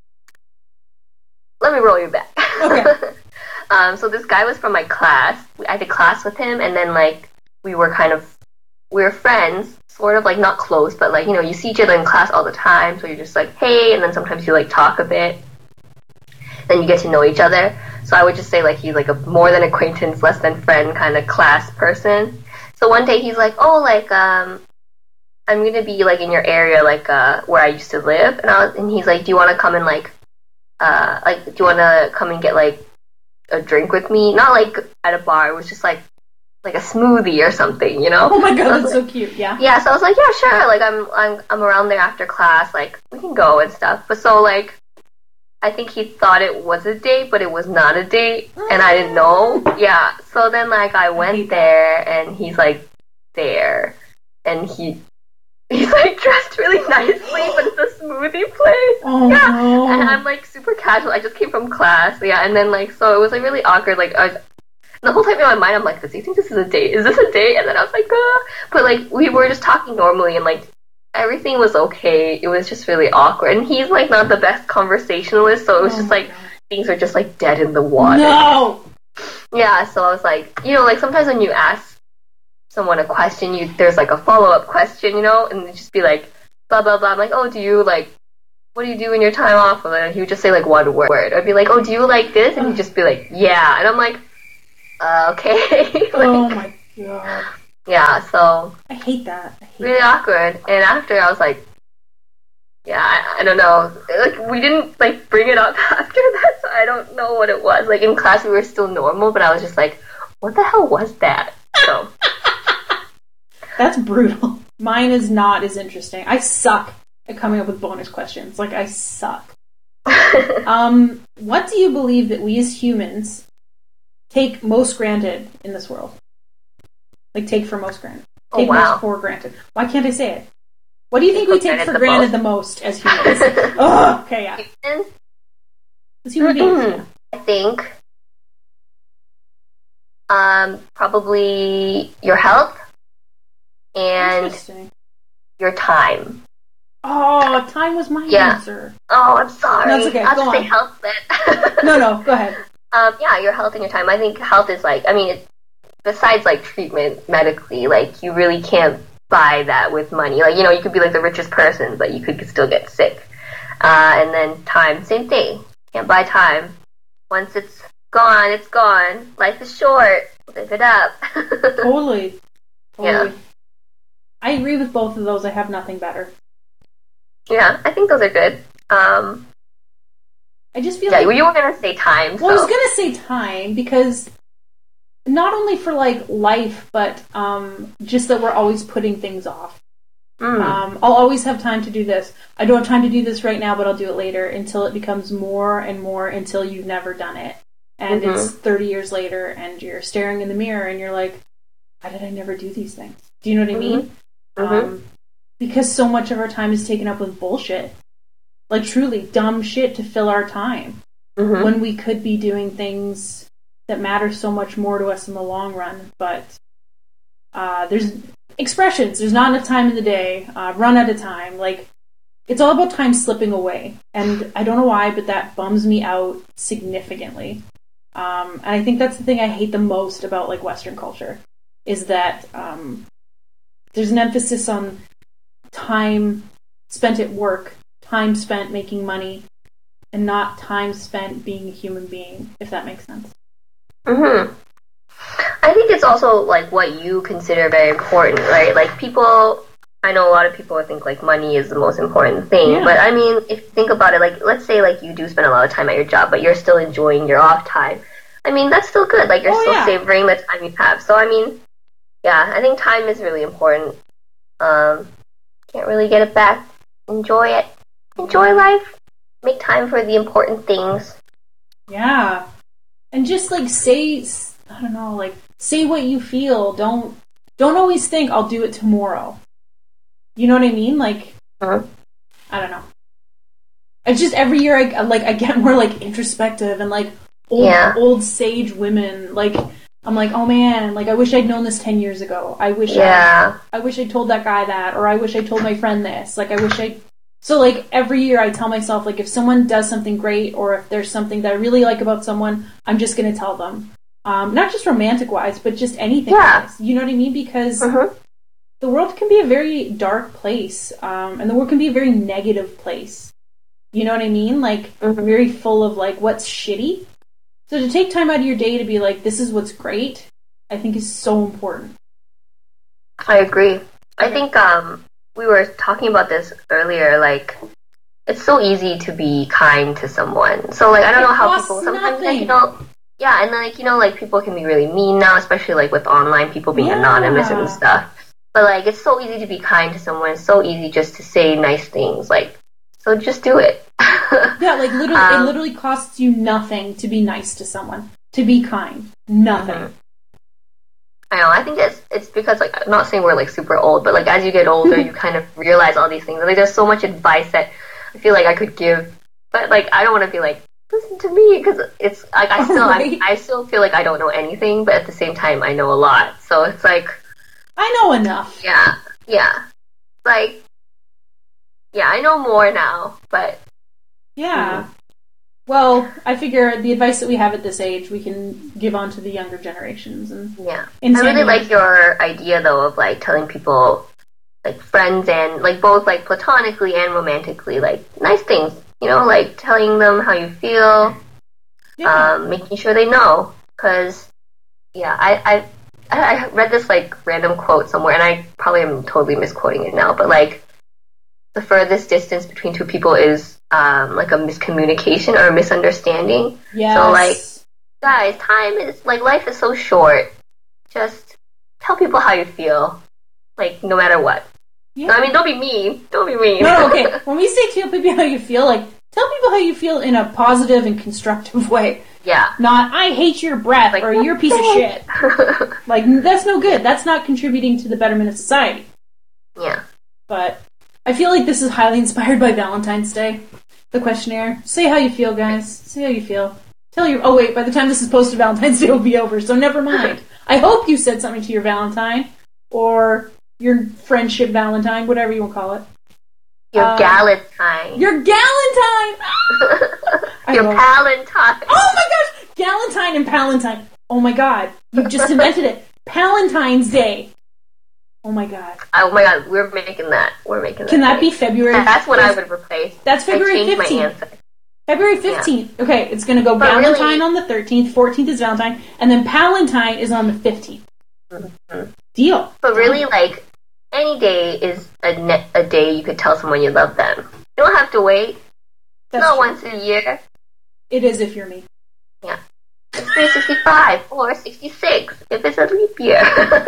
Speaker 2: Let me roll you back.
Speaker 1: Okay.
Speaker 2: um, so this guy was from my class. I did class with him, and then, like, we were kind of... We were friends, sort of, like, not close, but, like, you know, you see each other in class all the time, so you're just like, hey, and then sometimes you, like, talk a bit. Then you get to know each other. So I would just say, like, he's, like, a more than acquaintance, less than friend kind of class person. So one day he's like, oh, like, um, I'm gonna be, like, in your area, like, uh, where I used to live. And I was, and he's like, do you want to come and, like, uh, like, do you want to come and get, like, a drink with me? Not, like, at a bar. It was just, like, like a smoothie or something, you know?
Speaker 1: Oh my god,
Speaker 2: so
Speaker 1: that's
Speaker 2: like,
Speaker 1: so cute, yeah.
Speaker 2: Yeah, so I was like, yeah, sure, like, I'm, I'm, I'm around there after class, like, we can go and stuff. But so, like, I think he thought it was a date, but it was not a date, and I didn't know. Yeah, so then, like, I went I there, and he's, like, there, and he, he's, like, dressed really nicely, but it's a smoothie place.
Speaker 1: Oh,
Speaker 2: yeah,
Speaker 1: no.
Speaker 2: And I'm, like, super casual, I just came from class, yeah, and then, like, so it was, like, really awkward, like, I was, the whole time in my mind, I'm like, does he think this is a date? Is this a date? And then I was like, ah. But, like, we were just talking normally, and, like, everything was okay. It was just really awkward. And he's, like, not the best conversationalist, so it was oh just, like, God. Things were just, like, dead in the water.
Speaker 1: No!
Speaker 2: Yeah, so I was like, you know, like, sometimes when you ask someone a question, you there's, like, a follow-up question, you know? And it'd just be, like, blah, blah, blah. I'm like, oh, do you, like, what do you do in your time off? And then he would just say, like, one word. I'd be like, oh, do you like this? And he'd just be like, yeah. And I'm like... Uh, okay. like,
Speaker 1: oh my god.
Speaker 2: Yeah, so...
Speaker 1: I hate that. I hate
Speaker 2: really
Speaker 1: that.
Speaker 2: awkward. And after, I was like... Yeah, I, I don't know. Like, we didn't, like, bring it up after that, so I don't know what it was. Like, in class, we were still normal, but I was just like, what the hell was that? So...
Speaker 1: That's brutal. Mine is not as interesting. I suck at coming up with bonus questions. Like, I suck. um, what do you believe that we as humans... take most granted in this world? Like, take for most granted. Take
Speaker 2: oh, wow.
Speaker 1: most for granted. Why can't I say it? What do you think we take for granted the most as humans? Oh, okay, yeah. As human beings.
Speaker 2: I think um, probably your health and your time.
Speaker 1: Oh, time was my
Speaker 2: yeah.
Speaker 1: answer.
Speaker 2: Oh, I'm sorry.
Speaker 1: No, it's okay.
Speaker 2: I'll
Speaker 1: go
Speaker 2: just
Speaker 1: on.
Speaker 2: say health then.
Speaker 1: no, no, go ahead.
Speaker 2: Um, yeah, your health and your time. I think health is like, I mean, it, besides like treatment medically, like you really can't buy that with money. Like, you know, you could be like the richest person, but you could still get sick. Uh, and then time, same thing. Can't buy time. Once it's gone, it's gone. Life is short. Live it up.
Speaker 1: Totally. Totally.
Speaker 2: Yeah.
Speaker 1: I agree with both of those. I have nothing better.
Speaker 2: Yeah, I think those are good. Um,
Speaker 1: I just feel
Speaker 2: yeah,
Speaker 1: like...
Speaker 2: you were going to say time.
Speaker 1: Well,
Speaker 2: so.
Speaker 1: I was going to say time because not only for, like, life, but um, just that we're always putting things off.
Speaker 2: Mm.
Speaker 1: Um, I'll always have time to do this. I don't have time to do this right now, but I'll do it later until it becomes more and more until you've never done it. And
Speaker 2: mm-hmm.
Speaker 1: it's thirty years later and you're staring in the mirror and you're like, why did I never do these things? Do you know what I mean?
Speaker 2: Mm-hmm.
Speaker 1: Um, because so much of our time is taken up with bullshit. Like, truly, dumb shit to fill our time.
Speaker 2: Mm-hmm.
Speaker 1: When we could be doing things that matter so much more to us in the long run. But uh, there's expressions. There's not enough time in the day. Uh, run out of time. Like, it's all about time slipping away. And I don't know why, but that bums me out significantly. Um, and I think that's the thing I hate the most about, like, Western culture, is that um, there's an emphasis on time spent at work, time spent making money, and not time spent being a human being, if that makes sense.
Speaker 2: Mm-hmm. I think it's also, like, what you consider very important, right? Like, people... I know a lot of people think, like, money is the most important thing,
Speaker 1: Yeah.
Speaker 2: but, I mean, if you think about it, like, let's say, like, you do spend a lot of time at your job, but you're still enjoying your off time. I mean, that's still good. Like, you're
Speaker 1: Oh,
Speaker 2: still
Speaker 1: yeah.
Speaker 2: savoring the time you have. So, I mean, yeah, I think time is really important. Um, can't really get it back. Enjoy it. Enjoy life. Make time for the important things.
Speaker 1: Yeah. And just, like, say, I don't know, like, say what you feel. Don't, don't always think, I'll do it tomorrow. You know what I mean? Like,
Speaker 2: Uh-huh.
Speaker 1: I don't know. It's just every year I, like, I get more, like, introspective and, like, old,
Speaker 2: Yeah.
Speaker 1: old sage women. Like, I'm like, oh man, like, I wish I'd known this ten years ago. I wish
Speaker 2: Yeah.
Speaker 1: I, I wish I told that guy that, or I wish I told my friend this. Like, I wish I... So, like, every year I tell myself, like, if someone does something great, or if there's something that I really like about someone, I'm just gonna tell them. Um, not just romantic-wise, but just anything.
Speaker 2: Yeah.
Speaker 1: Wise. You know what I mean? Because
Speaker 2: Uh-huh.
Speaker 1: the world can be a very dark place, um, and the world can be a very negative place. You know what I mean? Like,
Speaker 2: Mhm.
Speaker 1: very full of, like, what's shitty. So to take time out of your day to be like, this is what's great, I think is so important.
Speaker 2: I agree. I think um, we were talking about this earlier, like, it's so easy to be kind to someone. So, like, I don't
Speaker 1: It
Speaker 2: know how
Speaker 1: costs
Speaker 2: people, sometimes, like,
Speaker 1: nothing.
Speaker 2: you know, yeah, and then, like, you know, like, people can be really mean now, especially, like, with online people being
Speaker 1: Yeah.
Speaker 2: anonymous and stuff. But, like, it's so easy to be kind to someone. It's so easy just to say nice things. Like, so just do it.
Speaker 1: Yeah, like, literally,
Speaker 2: Um,
Speaker 1: it literally costs you nothing to be nice to someone, to be kind. Nothing.
Speaker 2: Mhm. I know. I think it's it's because, like, I'm not saying we're, like, super old, but, like, as you get older, you kind of realize all these things. And, like, there's so much advice that I feel like I could give, but, like, I don't want to be like, listen to me, because it's like I still
Speaker 1: Right.
Speaker 2: I, I still feel like I don't know anything, but at the same time I know a lot. So it's like,
Speaker 1: I know enough.
Speaker 2: yeah, yeah, like, yeah, I know more now, but
Speaker 1: Yeah. Well, I figure the advice that we have at this age, we can give on to the younger generations. And
Speaker 2: yeah,
Speaker 1: in
Speaker 2: I
Speaker 1: ten
Speaker 2: really
Speaker 1: years-
Speaker 2: like your idea though of, like, telling people, like, friends and, like, both, like, platonically and romantically, like, nice things. You know, like, telling them how you feel,
Speaker 1: Yeah.
Speaker 2: um, making sure they know. Because, yeah, I, I I read this, like, random quote somewhere, and I probably am totally misquoting it now, but, like, the furthest distance between two people is, um, like, a miscommunication or a misunderstanding.
Speaker 1: Yes.
Speaker 2: So, like, guys, time is, like, life is so short. Just tell people how you feel, like, no matter what.
Speaker 1: yeah.
Speaker 2: No, I mean, don't be mean. Don't be mean.
Speaker 1: No, no, okay. When we say tell people how you feel, like, tell people how you feel in a positive and constructive way.
Speaker 2: Yeah.
Speaker 1: Not, I hate your breath,
Speaker 2: Like,
Speaker 1: or you're a piece of shit. Like, that's no good. That's not contributing to the betterment of society.
Speaker 2: Yeah.
Speaker 1: But I feel like this is highly inspired by Valentine's Day. The questionnaire. Say how you feel, guys. Say how you feel. Tell your... Oh, wait. By the time this is posted, Valentine's Day will be over, so never mind. I hope you said something to your Valentine, or your friendship Valentine, whatever you want to call it.
Speaker 2: Your
Speaker 1: Um,
Speaker 2: Galentine.
Speaker 1: Your Galentine! I
Speaker 2: Your
Speaker 1: love-
Speaker 2: Palentine.
Speaker 1: Oh my gosh! Galentine and Palentine. Oh my god. You've just invented it. Palentine's Day. Oh my god.
Speaker 2: Oh my god, we're making that. We're making that.
Speaker 1: Can that be
Speaker 2: thing.
Speaker 1: February?
Speaker 2: That's what I would replace.
Speaker 1: That's February
Speaker 2: I changed my
Speaker 1: fifteenth.
Speaker 2: answer.
Speaker 1: February fifteenth. Okay, it's gonna go
Speaker 2: But
Speaker 1: Valentine
Speaker 2: really-
Speaker 1: on the thirteenth, fourteenth is Valentine, and then Palentine is on the fifteenth.
Speaker 2: Mhm.
Speaker 1: Deal.
Speaker 2: But really, like, any day is a, ne- a day you could tell someone you love them. You don't have to wait.
Speaker 1: That's
Speaker 2: Not
Speaker 1: true.
Speaker 2: once a year.
Speaker 1: It is if you're me.
Speaker 2: It's three sixty-five or sixty-six if it's a leap year.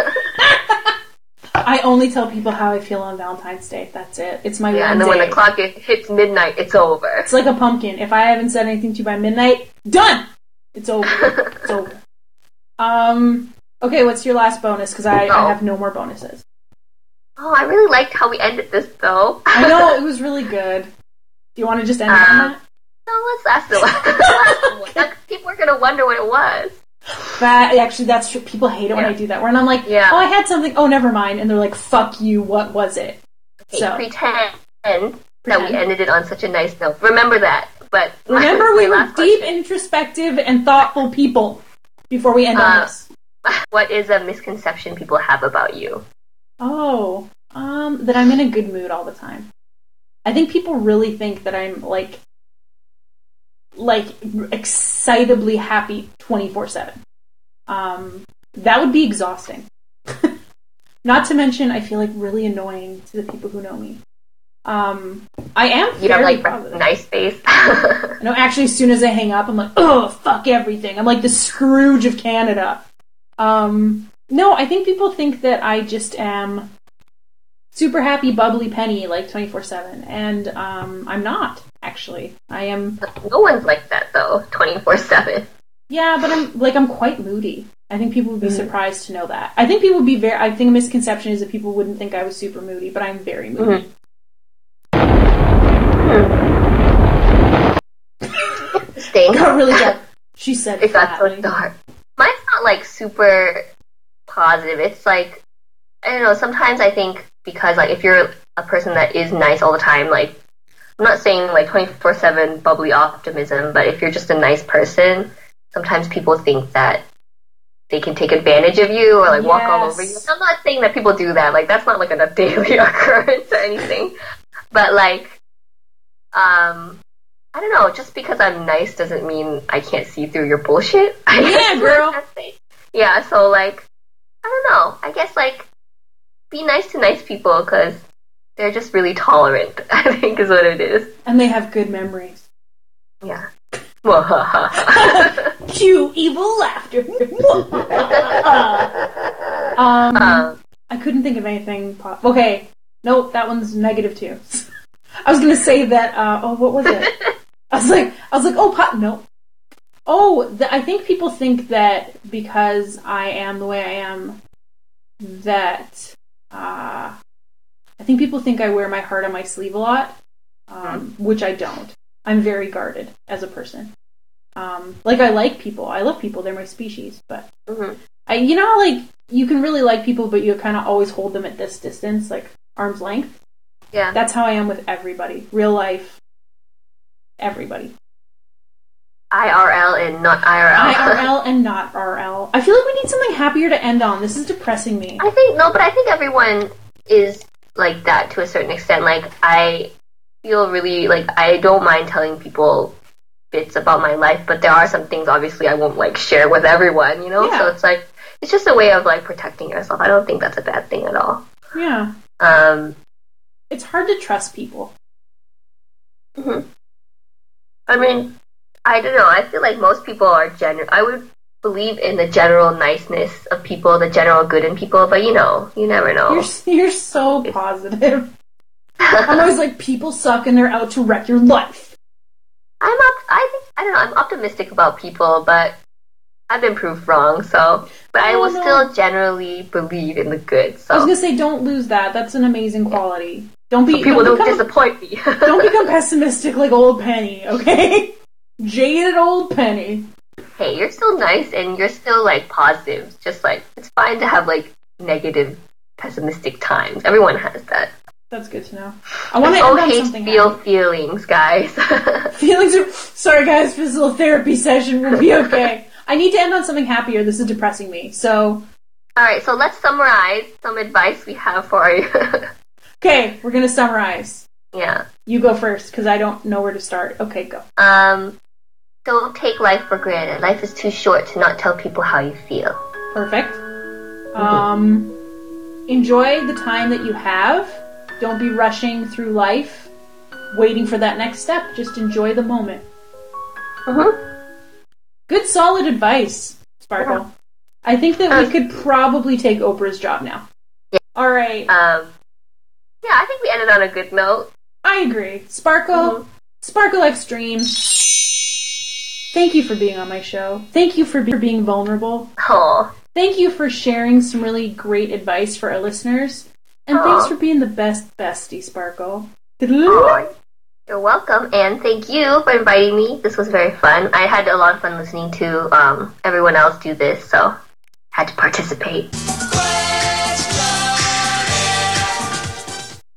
Speaker 1: I only tell people how I feel on Valentine's Day. That's it. It's my
Speaker 2: Yeah,
Speaker 1: one
Speaker 2: and then
Speaker 1: day.
Speaker 2: when the clock hits midnight, it's over.
Speaker 1: It's like a pumpkin. If I haven't said anything to you by midnight, done. It's over. It's over. Um. Okay, what's your last bonus? Because I,
Speaker 2: Oh.
Speaker 1: I have no more bonuses.
Speaker 2: Oh, I really liked how we ended this, though.
Speaker 1: I know, it was really good. Do you want to just end it on
Speaker 2: Um,
Speaker 1: that?
Speaker 2: No, let's ask the last one. Like, people are gonna wonder what it was.
Speaker 1: That, actually, that's true. People hate it when
Speaker 2: Yeah.
Speaker 1: I do that. When I'm like,
Speaker 2: Yeah.
Speaker 1: oh, I had something. Oh, never mind. And they're like, fuck you. What was it?
Speaker 2: Okay,
Speaker 1: So,
Speaker 2: pretend that we
Speaker 1: Pretend.
Speaker 2: ended it on such a nice note. Remember that. But
Speaker 1: remember, we
Speaker 2: my
Speaker 1: were
Speaker 2: last
Speaker 1: deep,
Speaker 2: question.
Speaker 1: introspective, and thoughtful people before we end on
Speaker 2: Uh,
Speaker 1: this.
Speaker 2: What is a misconception people have about you?
Speaker 1: Oh, um, that I'm in a good mood all the time. I think people really think that I'm like, like excitably happy twenty-four seven. Um, that would be exhausting. Not to mention, I feel like really annoying to the people who know me. Um, I am
Speaker 2: You have
Speaker 1: fairly
Speaker 2: like
Speaker 1: positive.
Speaker 2: nice face.
Speaker 1: No, actually, as soon as I hang up, I'm like, oh, fuck everything. I'm like the Scrooge of Canada. Um, no, I think people think that I just am super happy, bubbly Penny, like twenty-four seven. And um, I'm not, actually. I am,
Speaker 2: No one's like that though. Twenty four seven.
Speaker 1: yeah, but I'm, like, I'm quite moody. I think people would be
Speaker 2: Mhm.
Speaker 1: surprised to know that. I think people would be very, I think a misconception is that people wouldn't think I was super moody, but I'm very moody.
Speaker 2: Staying.
Speaker 1: Got really dark. She said
Speaker 2: It got so
Speaker 1: flatly.
Speaker 2: dark. Mine's not like super positive. It's like I don't know. Sometimes I think because like if you're a person that is nice all the time, like I'm not saying like twenty four seven bubbly optimism, but if you're just a nice person, sometimes people think that they can take advantage of you or like walk all over you.
Speaker 1: Yes.
Speaker 2: I'm not saying that people do that. Like that's not like a daily occurrence or anything. But like, um, I don't know. Just because I'm nice doesn't mean I can't see through your bullshit. I
Speaker 1: Yeah,
Speaker 2: guess is what
Speaker 1: girl.
Speaker 2: I'm trying to say. Yeah. So like, I don't know. I guess like, be nice to nice people because they're just really tolerant. I think is what it is.
Speaker 1: And they have good memories.
Speaker 2: Yeah.
Speaker 1: Cue evil laughter. um,
Speaker 2: um,
Speaker 1: I couldn't think of anything. Po- okay, nope, that one's negative too. I was gonna say that. Uh, oh, what was it? I was like, I was like, oh, pot. No. Oh, th- I think people think that because I am the way I am, that uh, I think people think I wear my heart on my sleeve a lot, um, which I don't. I'm very guarded as a person. Um, like I like people, I love people. They're my species, but
Speaker 2: mhm.
Speaker 1: I, you know, like you can really like people, but you kind of always hold them at this distance, like arm's length.
Speaker 2: Yeah.
Speaker 1: That's how I am with everybody, real life, everybody.
Speaker 2: I R L and not I R L.
Speaker 1: I R L and not R L. I feel like we need something happier to end on. This is depressing me.
Speaker 2: I think no, but I think everyone is like that to a certain extent. Like I feel really like I don't mind telling people bits about my life, but there are some things obviously I won't like share with everyone, you know?
Speaker 1: Yeah.
Speaker 2: So it's like it's just a way of like protecting yourself. I don't think that's a bad thing at all.
Speaker 1: Yeah,
Speaker 2: Um
Speaker 1: it's hard to trust people.
Speaker 2: mhm. I mean, I don't know. I feel like most people are general. I would believe in the general niceness of people, the general good in people, but you know, you never know.
Speaker 1: You're you're so positive. I'm always like, people suck and they're out to wreck your life.
Speaker 2: I'm up. I think I don't know. I'm optimistic about people, but I've been proved wrong. So, but I
Speaker 1: Oh,
Speaker 2: will
Speaker 1: no.
Speaker 2: still generally believe in the good.
Speaker 1: I was
Speaker 2: So,
Speaker 1: gonna say, don't lose that. That's an amazing quality. Don't be
Speaker 2: so people
Speaker 1: don't
Speaker 2: don't
Speaker 1: become,
Speaker 2: disappoint me.
Speaker 1: don't become pessimistic like old Penny, okay? Jaded old Penny.
Speaker 2: Hey, you're still nice and you're still like positive. Just like it's fine to have like negative, pessimistic times. Everyone has that.
Speaker 1: That's good to know. I want to
Speaker 2: It's
Speaker 1: end on
Speaker 2: okay to
Speaker 1: something
Speaker 2: feel
Speaker 1: happy.
Speaker 2: feelings, guys.
Speaker 1: Feelings are sorry, guys. Physical therapy session will be okay. I need to end on something happier. This is depressing me. So,
Speaker 2: All right, so let's summarize some advice we have for you.
Speaker 1: okay, we're gonna summarize.
Speaker 2: Yeah.
Speaker 1: You go first because I don't know where to start. Okay, go.
Speaker 2: Um, don't take life for granted. Life is too short to not tell people how you feel.
Speaker 1: Perfect. Um, enjoy the time that you have. Don't be rushing through life, waiting for that next step. Just enjoy the moment.
Speaker 2: Mm-hmm.
Speaker 1: Good, solid advice, Sparkle.
Speaker 2: Yeah.
Speaker 1: I think that we
Speaker 2: Um,
Speaker 1: could probably take Oprah's job now.
Speaker 2: Yeah.
Speaker 1: All right.
Speaker 2: Um, yeah, I think we ended on a good note.
Speaker 1: I agree. Sparkle,
Speaker 2: Mhm.
Speaker 1: Sparkle Extreme. Thank you for being on my show. Thank you for, be- for being vulnerable.
Speaker 2: Oh,
Speaker 1: thank you for sharing some really great advice for our listeners. And
Speaker 2: Aww.
Speaker 1: thanks for being the best bestie, Sparkle.
Speaker 2: Aww. You're welcome, and thank you for inviting me. This was very fun. I had a lot of fun listening to um, everyone else do this, so had to participate.